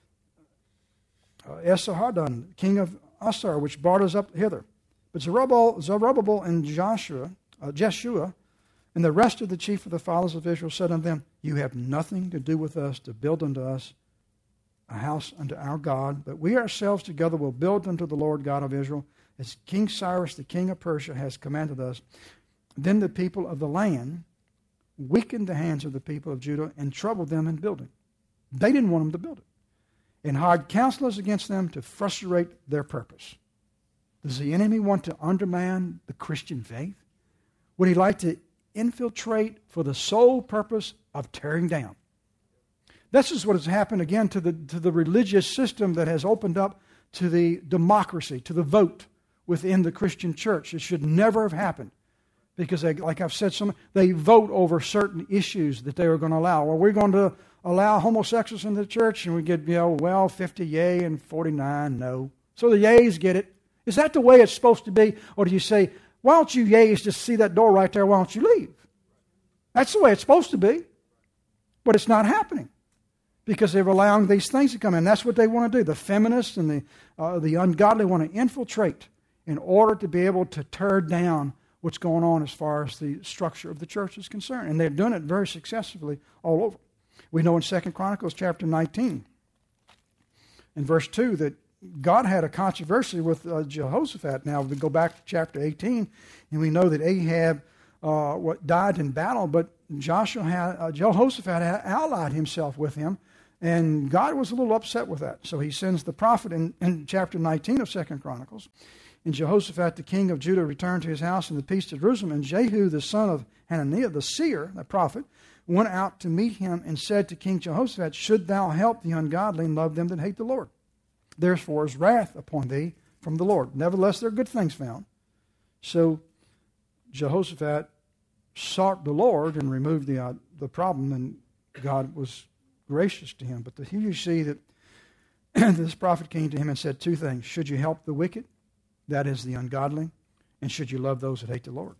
uh, Esarhaddon, king of Assar, which brought us up hither. But Zerubbabel, Zerubbabel and Joshua, uh, Jeshua, and the rest of the chief of the fathers of Israel said unto them, you have nothing to do with us to build unto us a house unto our God, but we ourselves together will build unto the Lord God of Israel, as King Cyrus, the king of Persia, has commanded us. Then the people of the land weakened the hands of the people of Judah and troubled them in building. They didn't want them to build it, and hired counselors against them to frustrate their purpose. Does the enemy want to undermine the Christian faith? Would he like to infiltrate for the sole purpose of tearing down? This is what has happened again to the, to the religious system that has opened up to the democracy, to the vote within the Christian church. It should never have happened because, they, like I've said, some, they vote over certain issues that they are going to allow. Well, we're going to allow homosexuals in the church, and we get, you know, well, fifty yay and forty-nine no. So the yays get it. Is that the way it's supposed to be? Or do you say, why don't you yays just see that door right there, why don't you leave? That's the way it's supposed to be. But it's not happening because they're allowing these things to come in. That's what they want to do. The feminists and the, uh, the ungodly want to infiltrate in order to be able to tear down what's going on as far as the structure of the church is concerned. And they're doing it very successfully all over. We know in Second Chronicles chapter nineteen, in verse two, that God had a controversy with uh, Jehoshaphat. Now, we go back to chapter eighteen, and we know that Ahab uh, what died in battle, but Joshua had, uh, Jehoshaphat had allied himself with him, and God was a little upset with that. So he sends the prophet in, in chapter nineteen of Second Chronicles. And Jehoshaphat, the king of Judah, returned to his house in the peace to Jerusalem, and Jehu, the son of Hananiah, the seer, the prophet, went out to meet him and said to King Jehoshaphat, should thou help the ungodly and love them that hate the Lord? Therefore is wrath upon thee from the Lord. Nevertheless, there are good things found. So Jehoshaphat sought the Lord and removed the, uh, the problem, and God was gracious to him. But the, here you see that this prophet came to him and said two things. Should you help the wicked, that is the ungodly, and should you love those that hate the Lord?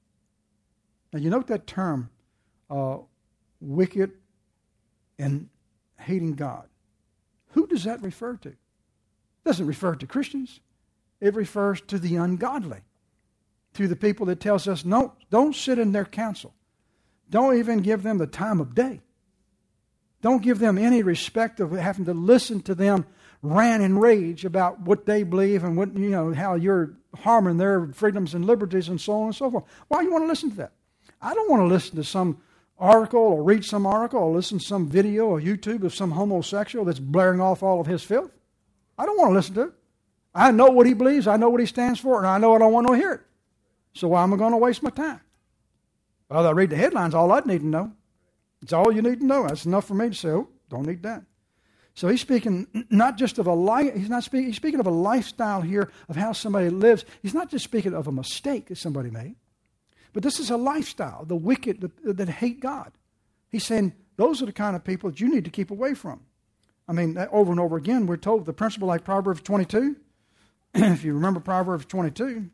Now you note that term, uh, wicked and hating God. Who does that refer to? It doesn't refer to Christians. It refers to the ungodly, to the people that tells us, no, don't sit in their counsel. Don't even give them the time of day. Don't give them any respect of having to listen to them rant and rage about what they believe and what, you know, how you're harming their freedoms and liberties and so on and so forth. Why do you want to listen to that? I don't want to listen to some article or read some article or listen to some video or YouTube of some homosexual that's blaring off all of his filth. I don't want to listen to it. I know what he believes, I know what he stands for, and I know I don't want to hear it. So why am I going to waste my time? Well, I read the headlines, all I need to know. It's all you need to know. That's enough for me to say, oh, don't need that. So he's speaking not just of a life, he's not speaking, he's speaking of a lifestyle here of how somebody lives. He's not just speaking of a mistake that somebody made, but this is a lifestyle, the wicked that, that hate God. He's saying those are the kind of people that you need to keep away from. I mean, over and over again, we're told the principle like Proverbs twenty-two. If you remember Proverbs twenty-two,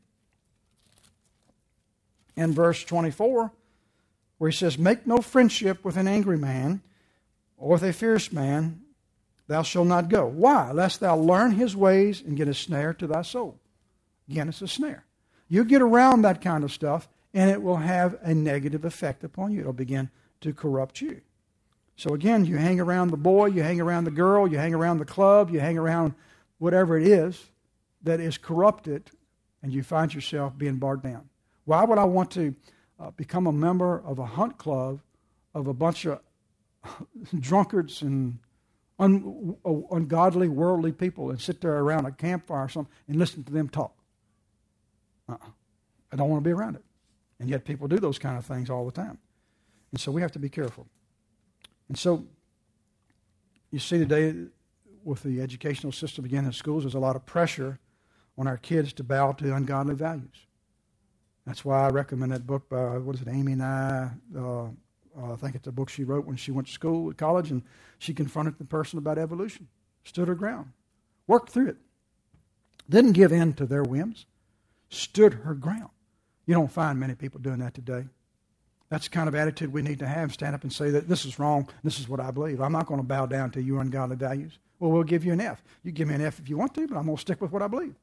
in verse twenty-four, where he says, make no friendship with an angry man or with a fierce man, thou shalt not go. Why? Lest thou learn his ways and get a snare to thy soul. Again, it's a snare. You get around that kind of stuff, and it will have a negative effect upon you. It'll begin to corrupt you. So again, you hang around the boy, you hang around the girl, you hang around the club, you hang around whatever it is that is corrupted, and you find yourself being barred down. Why would I want to uh, become a member of a hunt club of a bunch of drunkards and un, uh, ungodly, worldly people and sit there around a campfire or something and listen to them talk? Uh-uh. I don't want to be around it. And yet people do those kind of things all the time. And so we have to be careful. And so you see today with the educational system again in schools, there's a lot of pressure on our kids to bow to ungodly values. That's why I recommend that book by, what is it, Amy Nye. Uh, uh, I think it's a book she wrote when she went to school, at college, and she confronted the person about evolution, stood her ground, worked through it, didn't give in to their whims, stood her ground. You don't find many people doing that today. That's the kind of attitude we need to have. Stand up and say that this is wrong, this is what I believe. I'm not going to bow down to your ungodly values. Well, we'll give you an F. You give me an F if you want to, but I'm going to stick with what I believe.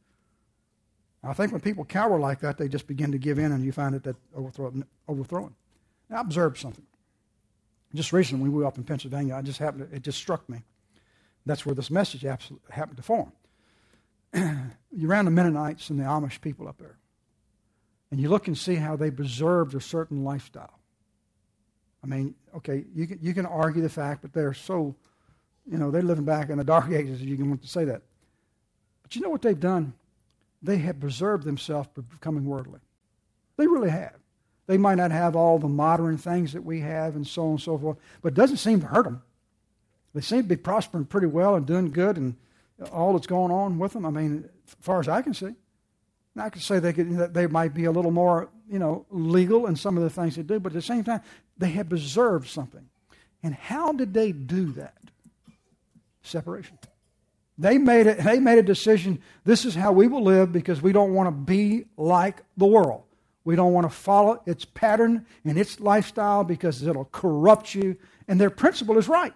I think when people cower like that, they just begin to give in, and you find it that overthrow, overthrowing. Now, I observed something. Just recently, we were up in Pennsylvania. I just happened to, it just struck me. That's where this message absolutely happened to form. You ran the Mennonites and the Amish people up there, and you look and see how they preserved a certain lifestyle. I mean, okay, you can you can argue the fact, but they're so, you know, they're living back in the dark ages, if you can want to say that. But you know what they've done? They have preserved themselves from becoming worldly. They really have. They might not have all the modern things that we have and so on and so forth, but it doesn't seem to hurt them. They seem to be prospering pretty well and doing good, and all that's going on with them, I mean, as far as I can see. Now, I could say they could, that they might be a little more, you know, legal in some of the things they do, but at the same time, they have preserved something. And how did they do that? Separation. They made it. They made a decision. This is how we will live because we don't want to be like the world. We don't want to follow its pattern and its lifestyle because it'll corrupt you. And their principle is right.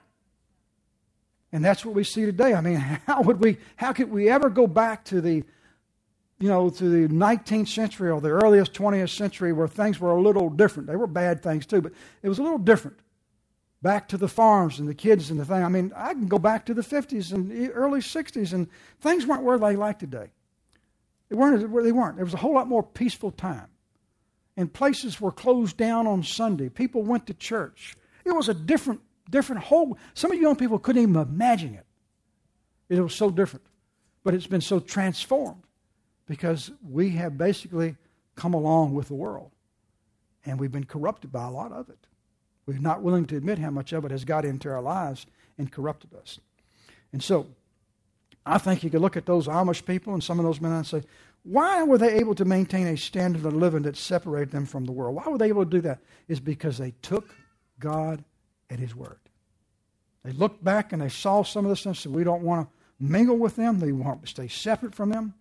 And that's what we see today. I mean, how would we? How could we ever go back to the, you know, to the nineteenth century or the earliest twentieth century where things were a little different? They were bad things too, but it was a little different. Back to the farms and the kids and the thing. I mean, I can go back to the fifties and early sixties, and things weren't where they like today. They weren't where they weren't. There was a whole lot more peaceful time. And places were closed down on Sunday. People went to church. It was a different, different whole. Some of you young people couldn't even imagine it. It was so different. But it's been so transformed because we have basically come along with the world. And we've been corrupted by a lot of it. We're not willing to admit how much of it has got into our lives and corrupted us. And so, I think you could look at those Amish people and some of those men and say, why were they able to maintain a standard of living that separated them from the world? Why were they able to do that? It's because they took God at His word. They looked back and they saw some of this and said, we don't want to mingle with them. They want to stay separate from them.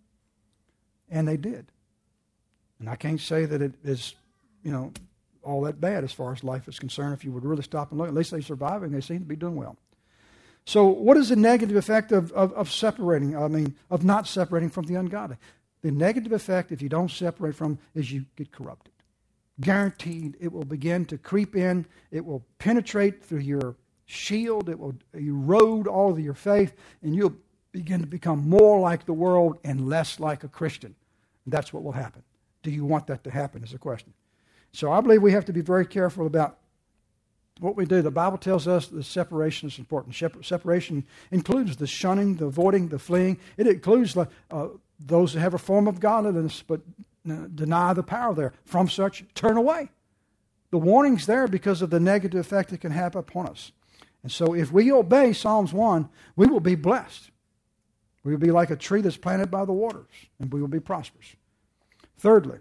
And they did. And I can't say that it is, you know, all that bad as far as life is concerned. If you would really stop and look, at least they're surviving. They seem to be doing well. So what is the negative effect of, of, of separating, I mean, of not separating from the ungodly? The negative effect, if you don't separate from, is you get corrupted. Guaranteed, it will begin to creep in. It will penetrate through your shield. It will erode all of your faith, and you'll begin to become more like the world and less like a Christian. And that's what will happen. Do you want that to happen is the question. So I believe we have to be very careful about what we do. The Bible tells us that separation is important. Separation includes the shunning, the avoiding, the fleeing. It includes uh, those that have a form of godliness but deny the power there. From such, turn away. The warning's there because of the negative effect that can have upon us. And so if we obey Psalms one, we will be blessed. We will be like a tree that's planted by the waters, and we will be prosperous. Thirdly,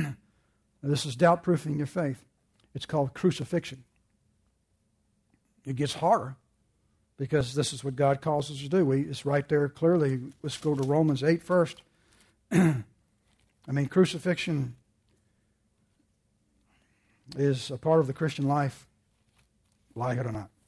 this is doubt-proofing your faith. It's called crucifixion. It gets harder because this is what God calls us to do. We, it's right there clearly. Let's go to Romans eight first. I mean, crucifixion is a part of the Christian life, like it or not.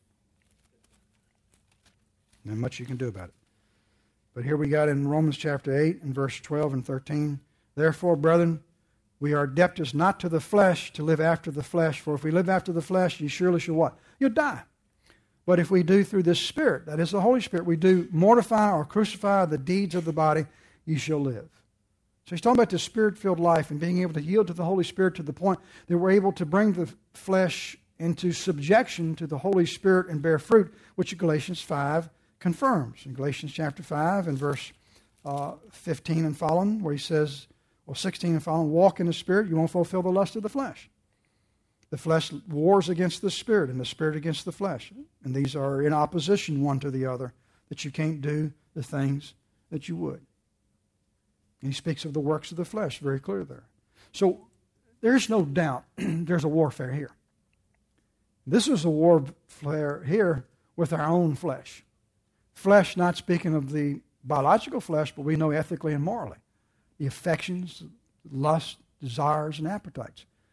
Not much you can do about it. But here we got in Romans chapter eight and verse twelve and thirteen. Therefore, brethren, we are debtors not to the flesh to live after the flesh. For if we live after the flesh, you surely shall what? You'll die. But if we do through the Spirit, that is the Holy Spirit, we do mortify or crucify the deeds of the body, you shall live. So he's talking about the Spirit-filled life and being able to yield to the Holy Spirit to the point that we're able to bring the flesh into subjection to the Holy Spirit and bear fruit, which Galatians five confirms. In Galatians chapter five and verse uh, fifteen and following, where he says, or sixteen and following, walk in the Spirit, you won't fulfill the lust of the flesh. The flesh wars against the Spirit and the Spirit against the flesh. And these are in opposition one to the other, that you can't do the things that you would. And he speaks of the works of the flesh very clear there. So there's no doubt there's a warfare here. This is a warfare here with our own flesh. Flesh, not speaking of the biological flesh, but we know ethically and morally. The affections, lust, desires, and appetites.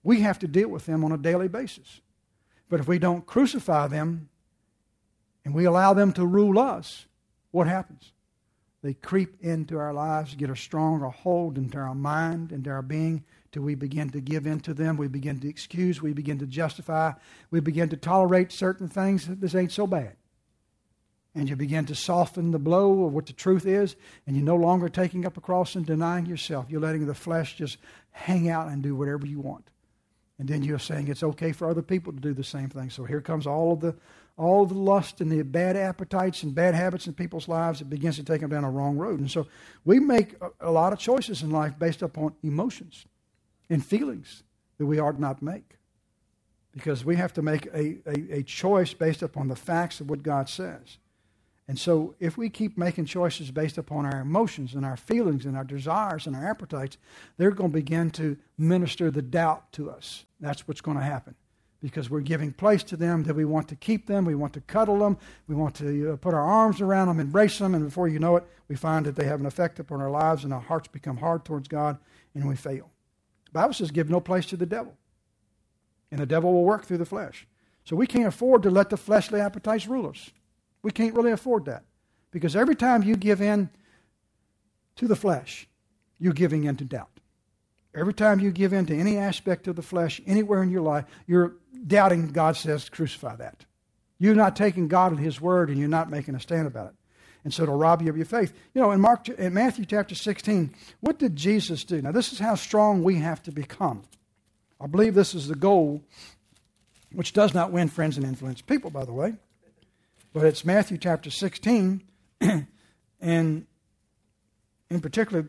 We have to deal with them on a daily basis. But if we don't crucify them and we allow them to rule us, what happens? They creep into our lives, get a stronger hold into our mind, into our being, till we begin to give in to them. We begin to excuse. We begin to justify. We begin to tolerate certain things. This ain't so bad. And you begin to soften the blow of what the truth is, and you're no longer taking up a cross and denying yourself. You're letting the flesh just hang out and do whatever you want. And then you're saying it's okay for other people to do the same thing. So here comes all of the all of the lust and the bad appetites and bad habits in people's lives. It begins to take them down a wrong road. And so we make a, a lot of choices in life based upon emotions and feelings that we ought not make. Because we have to make a, a, a choice based upon the facts of what God says. And so if we keep making choices based upon our emotions and our feelings and our desires and our appetites, they're going to begin to minister the doubt to us. That's what's going to happen. Because we're giving place to them, that we want to keep them, we want to cuddle them, we want to uh, put our arms around them, embrace them, and before you know it, we find that they have an effect upon our lives and our hearts become hard towards God and we fail. The Bible says give no place to the devil. And the devil will work through the flesh. So we can't afford to let the fleshly appetites rule us. We can't really afford that. Because every time you give in to the flesh, you're giving in to doubt. Every time you give in to any aspect of the flesh, anywhere in your life, you're doubting God says crucify that. You're not taking God at His word and you're not making a stand about it. And so it'll rob you of your faith. You know, in Mark, in Matthew chapter sixteen, what did Jesus do? Now this is how strong we have to become. I believe this is the goal, which does not win friends and influence people, by the way. But it's Matthew chapter sixteen, and in particular,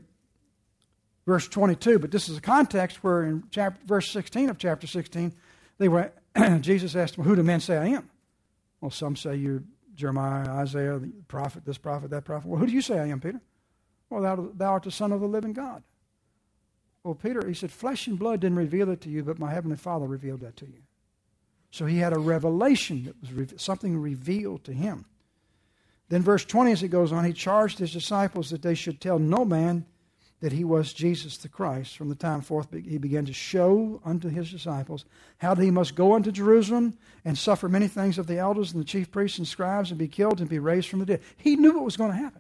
verse twenty-two. But this is a context where in chapter, verse sixteen of chapter sixteen, they were Jesus asked them, "Who do men say I am?" Well, some say you're Jeremiah, Isaiah, the prophet, this prophet, that prophet. Well, who do you say I am, Peter? Well, thou, thou art the Son of the living God. Well, Peter, he said, flesh and blood didn't reveal it to you, but my heavenly Father revealed that to you. So he had a revelation that was re- something revealed to him. Then verse twenty, as it goes on, he charged his disciples that they should tell no man that he was Jesus the Christ. From the time forth he began to show unto his disciples how that he must go unto Jerusalem and suffer many things of the elders and the chief priests and scribes and be killed and be raised from the dead. He knew what was going to happen.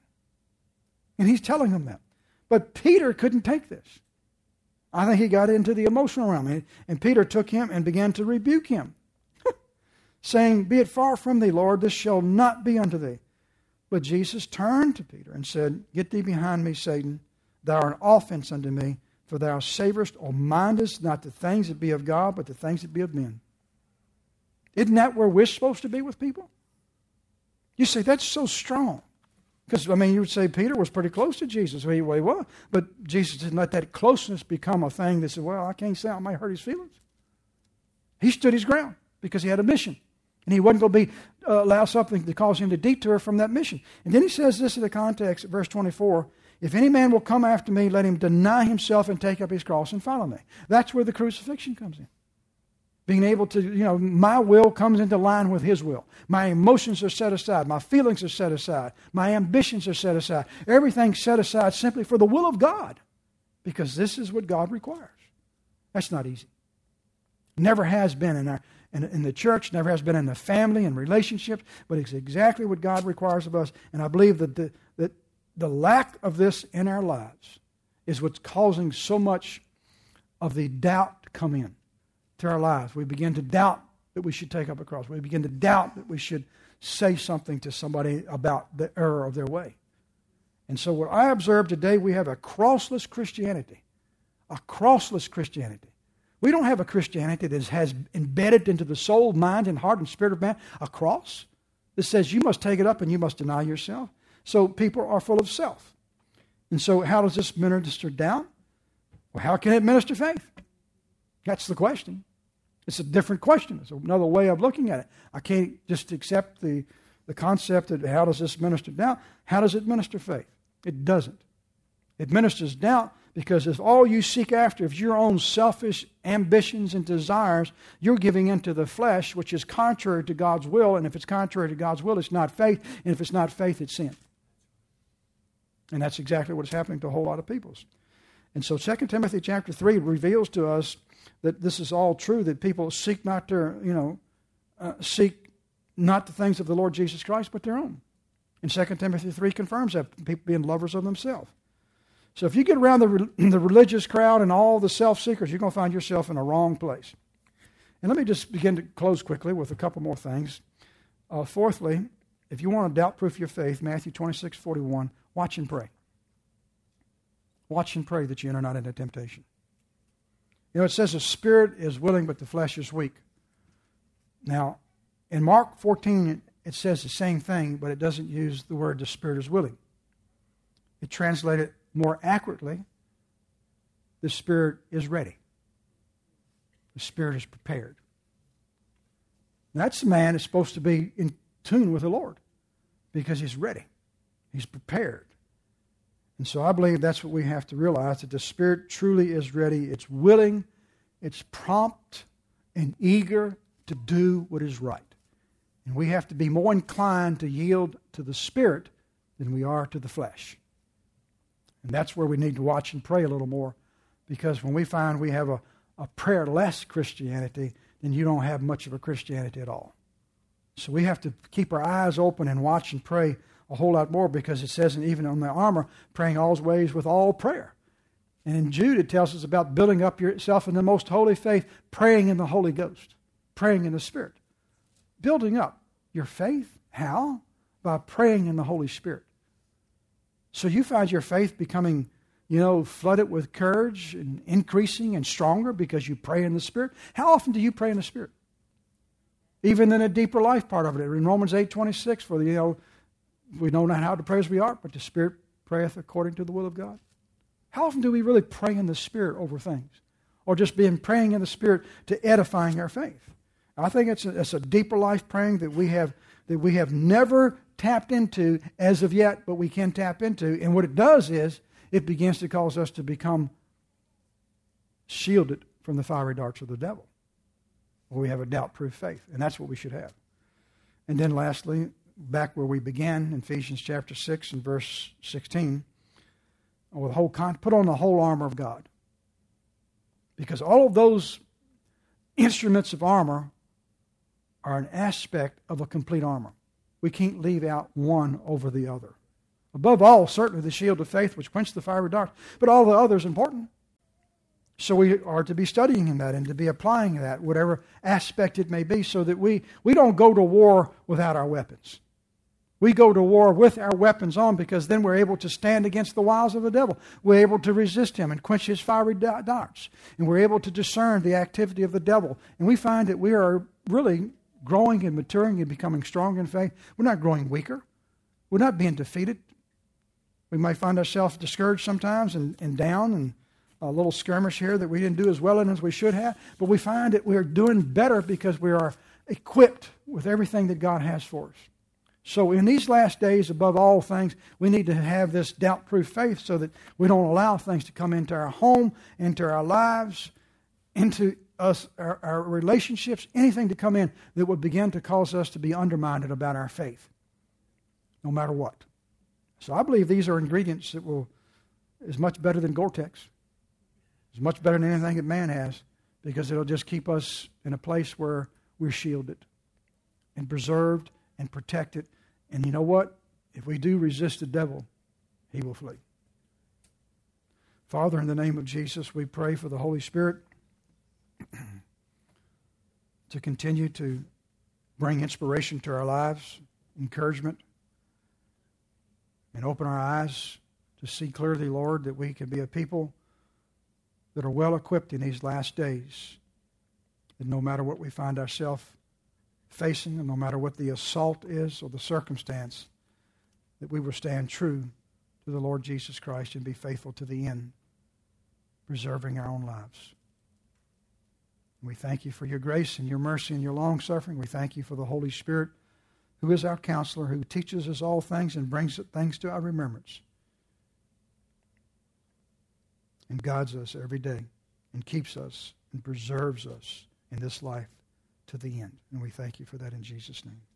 And he's telling them that. But Peter couldn't take this. I think he got into the emotional realm. And Peter took him and began to rebuke him, saying, "Be it far from thee, Lord, this shall not be unto thee." But Jesus turned to Peter and said, "Get thee behind me, Satan. Thou art an offense unto me, for thou savorest or mindest not the things that be of God, but the things that be of men." Isn't that where we're supposed to be with people? You say, that's so strong. Because, I mean, you would say Peter was pretty close to Jesus. Well, he was. But Jesus didn't let that closeness become a thing that said, well, I can't say I might hurt his feelings. He stood his ground because he had a mission. And he wasn't going to be uh, allow something to cause him to detour from that mission. And then he says this in the context of verse twenty-four, "If any man will come after me, let him deny himself and take up his cross and follow me." That's where the crucifixion comes in. Being able to, you know, my will comes into line with his will. My emotions are set aside. My feelings are set aside. My ambitions are set aside. Everything's set aside simply for the will of God. Because this is what God requires. That's not easy. Never has been in our in, in the church, never has been in the family and relationships, but it's exactly what God requires of us. And I believe that the, that the lack of this in our lives is what's causing so much of the doubt to come in to our lives. We begin to doubt that we should take up a cross. We begin to doubt that we should say something to somebody about the error of their way. And so what I observe today, we have a crossless Christianity. A crossless Christianity. We don't have a Christianity that has embedded into the soul, mind, and heart and spirit of man a cross that says you must take it up and you must deny yourself. So people are full of self. And so how does this minister doubt? Well, how can it minister faith? That's the question. It's a different question. It's another way of looking at it. I can't just accept the, the concept that how does this minister doubt? How does it minister faith? It doesn't. It ministers doubt because if all you seek after is your own selfish ambitions and desires, you're giving into the flesh, which is contrary to God's will. And if it's contrary to God's will, it's not faith. And if it's not faith, it's sin. And that's exactly what's happening to a whole lot of peoples. And so Second Timothy chapter three reveals to us that this is all true, that people seek not their, you know, uh, seek not the things of the Lord Jesus Christ, but their own. And Second Timothy three confirms that, people being lovers of themselves. So if you get around the, the religious crowd and all the self-seekers, you're going to find yourself in a wrong place. And let me just begin to close quickly with a couple more things. Uh, fourthly, if you want to doubt-proof your faith, Matthew twenty-six forty-one, watch and pray. Watch and pray that you enter not into temptation. You know, it says the spirit is willing, but the flesh is weak. Now, in Mark fourteen, it says the same thing, but it doesn't use the word the spirit is willing. It translated more accurately, the spirit is ready. The spirit is prepared. That's the man that's supposed to be in tune with the Lord because he's ready. He's prepared. And so I believe that's what we have to realize, that the Spirit truly is ready. It's willing, it's prompt, and eager to do what is right. And we have to be more inclined to yield to the Spirit than we are to the flesh. And that's where we need to watch and pray a little more, because when we find we have a, a prayerless Christianity, then you don't have much of a Christianity at all. So we have to keep our eyes open and watch and pray a whole lot more, because it says, and even on the armor, praying always with all prayer. And in Jude, it tells us about building up yourself in the most holy faith, praying in the Holy Ghost, praying in the Spirit. Building up your faith, how? By praying in the Holy Spirit. So you find your faith becoming, you know, flooded with courage and increasing and stronger because you pray in the Spirit. How often do you pray in the Spirit? Even in a deeper life part of it. In Romans eight twenty-six, for the, you know, we know not how to pray as we ought, but the Spirit prayeth according to the will of God. How often do we really pray in the Spirit over things? Or just being praying in the Spirit to edifying our faith? I think it's a, it's a deeper life praying that we have that we have never tapped into as of yet, but we can tap into. And what it does is it begins to cause us to become shielded from the fiery darts of the devil. We have a doubt-proof faith, and that's what we should have. And then lastly, back where we began in Ephesians chapter six and verse sixteen, with whole con- put on the whole armor of God. Because all of those instruments of armor are an aspect of a complete armor. We can't leave out one over the other. Above all, certainly the shield of faith, which quenches the fiery darts, but all the others important. So we are to be studying in that and to be applying that, whatever aspect it may be, so that we, we don't go to war without our weapons. We go to war with our weapons on, because then we're able to stand against the wiles of the devil. We're able to resist him and quench his fiery darts. And we're able to discern the activity of the devil. And we find that we are really growing and maturing and becoming strong in faith. We're not growing weaker. We're not being defeated. We might find ourselves discouraged sometimes and, and down and a little skirmish here that we didn't do as well in as we should have. But we find that we're doing better because we are equipped with everything that God has for us. So in these last days, above all things, we need to have this doubt-proof faith so that we don't allow things to come into our home, into our lives, into us, our, our relationships, anything to come in that would begin to cause us to be undermined about our faith, no matter what. So I believe these are ingredients that will is much better than Gore-Tex. It's much better than anything that man has, because it'll just keep us in a place where we're shielded and preserved and protected. And you know what? If we do resist the devil, he will flee. Father, in the name of Jesus, we pray for the Holy Spirit to continue to bring inspiration to our lives, encouragement, and open our eyes to see clearly, Lord, that we can be a people that are well equipped in these last days. And no matter what we find ourselves facing, and no matter what the assault is or the circumstance, that we will stand true to the Lord Jesus Christ and be faithful to the end, preserving our own lives. We thank you for your grace and your mercy and your long-suffering. We thank you for the Holy Spirit, who is our counselor, who teaches us all things and brings things to our remembrance, and guides us every day and keeps us and preserves us in this life to the end. And we thank you for that in Jesus' name.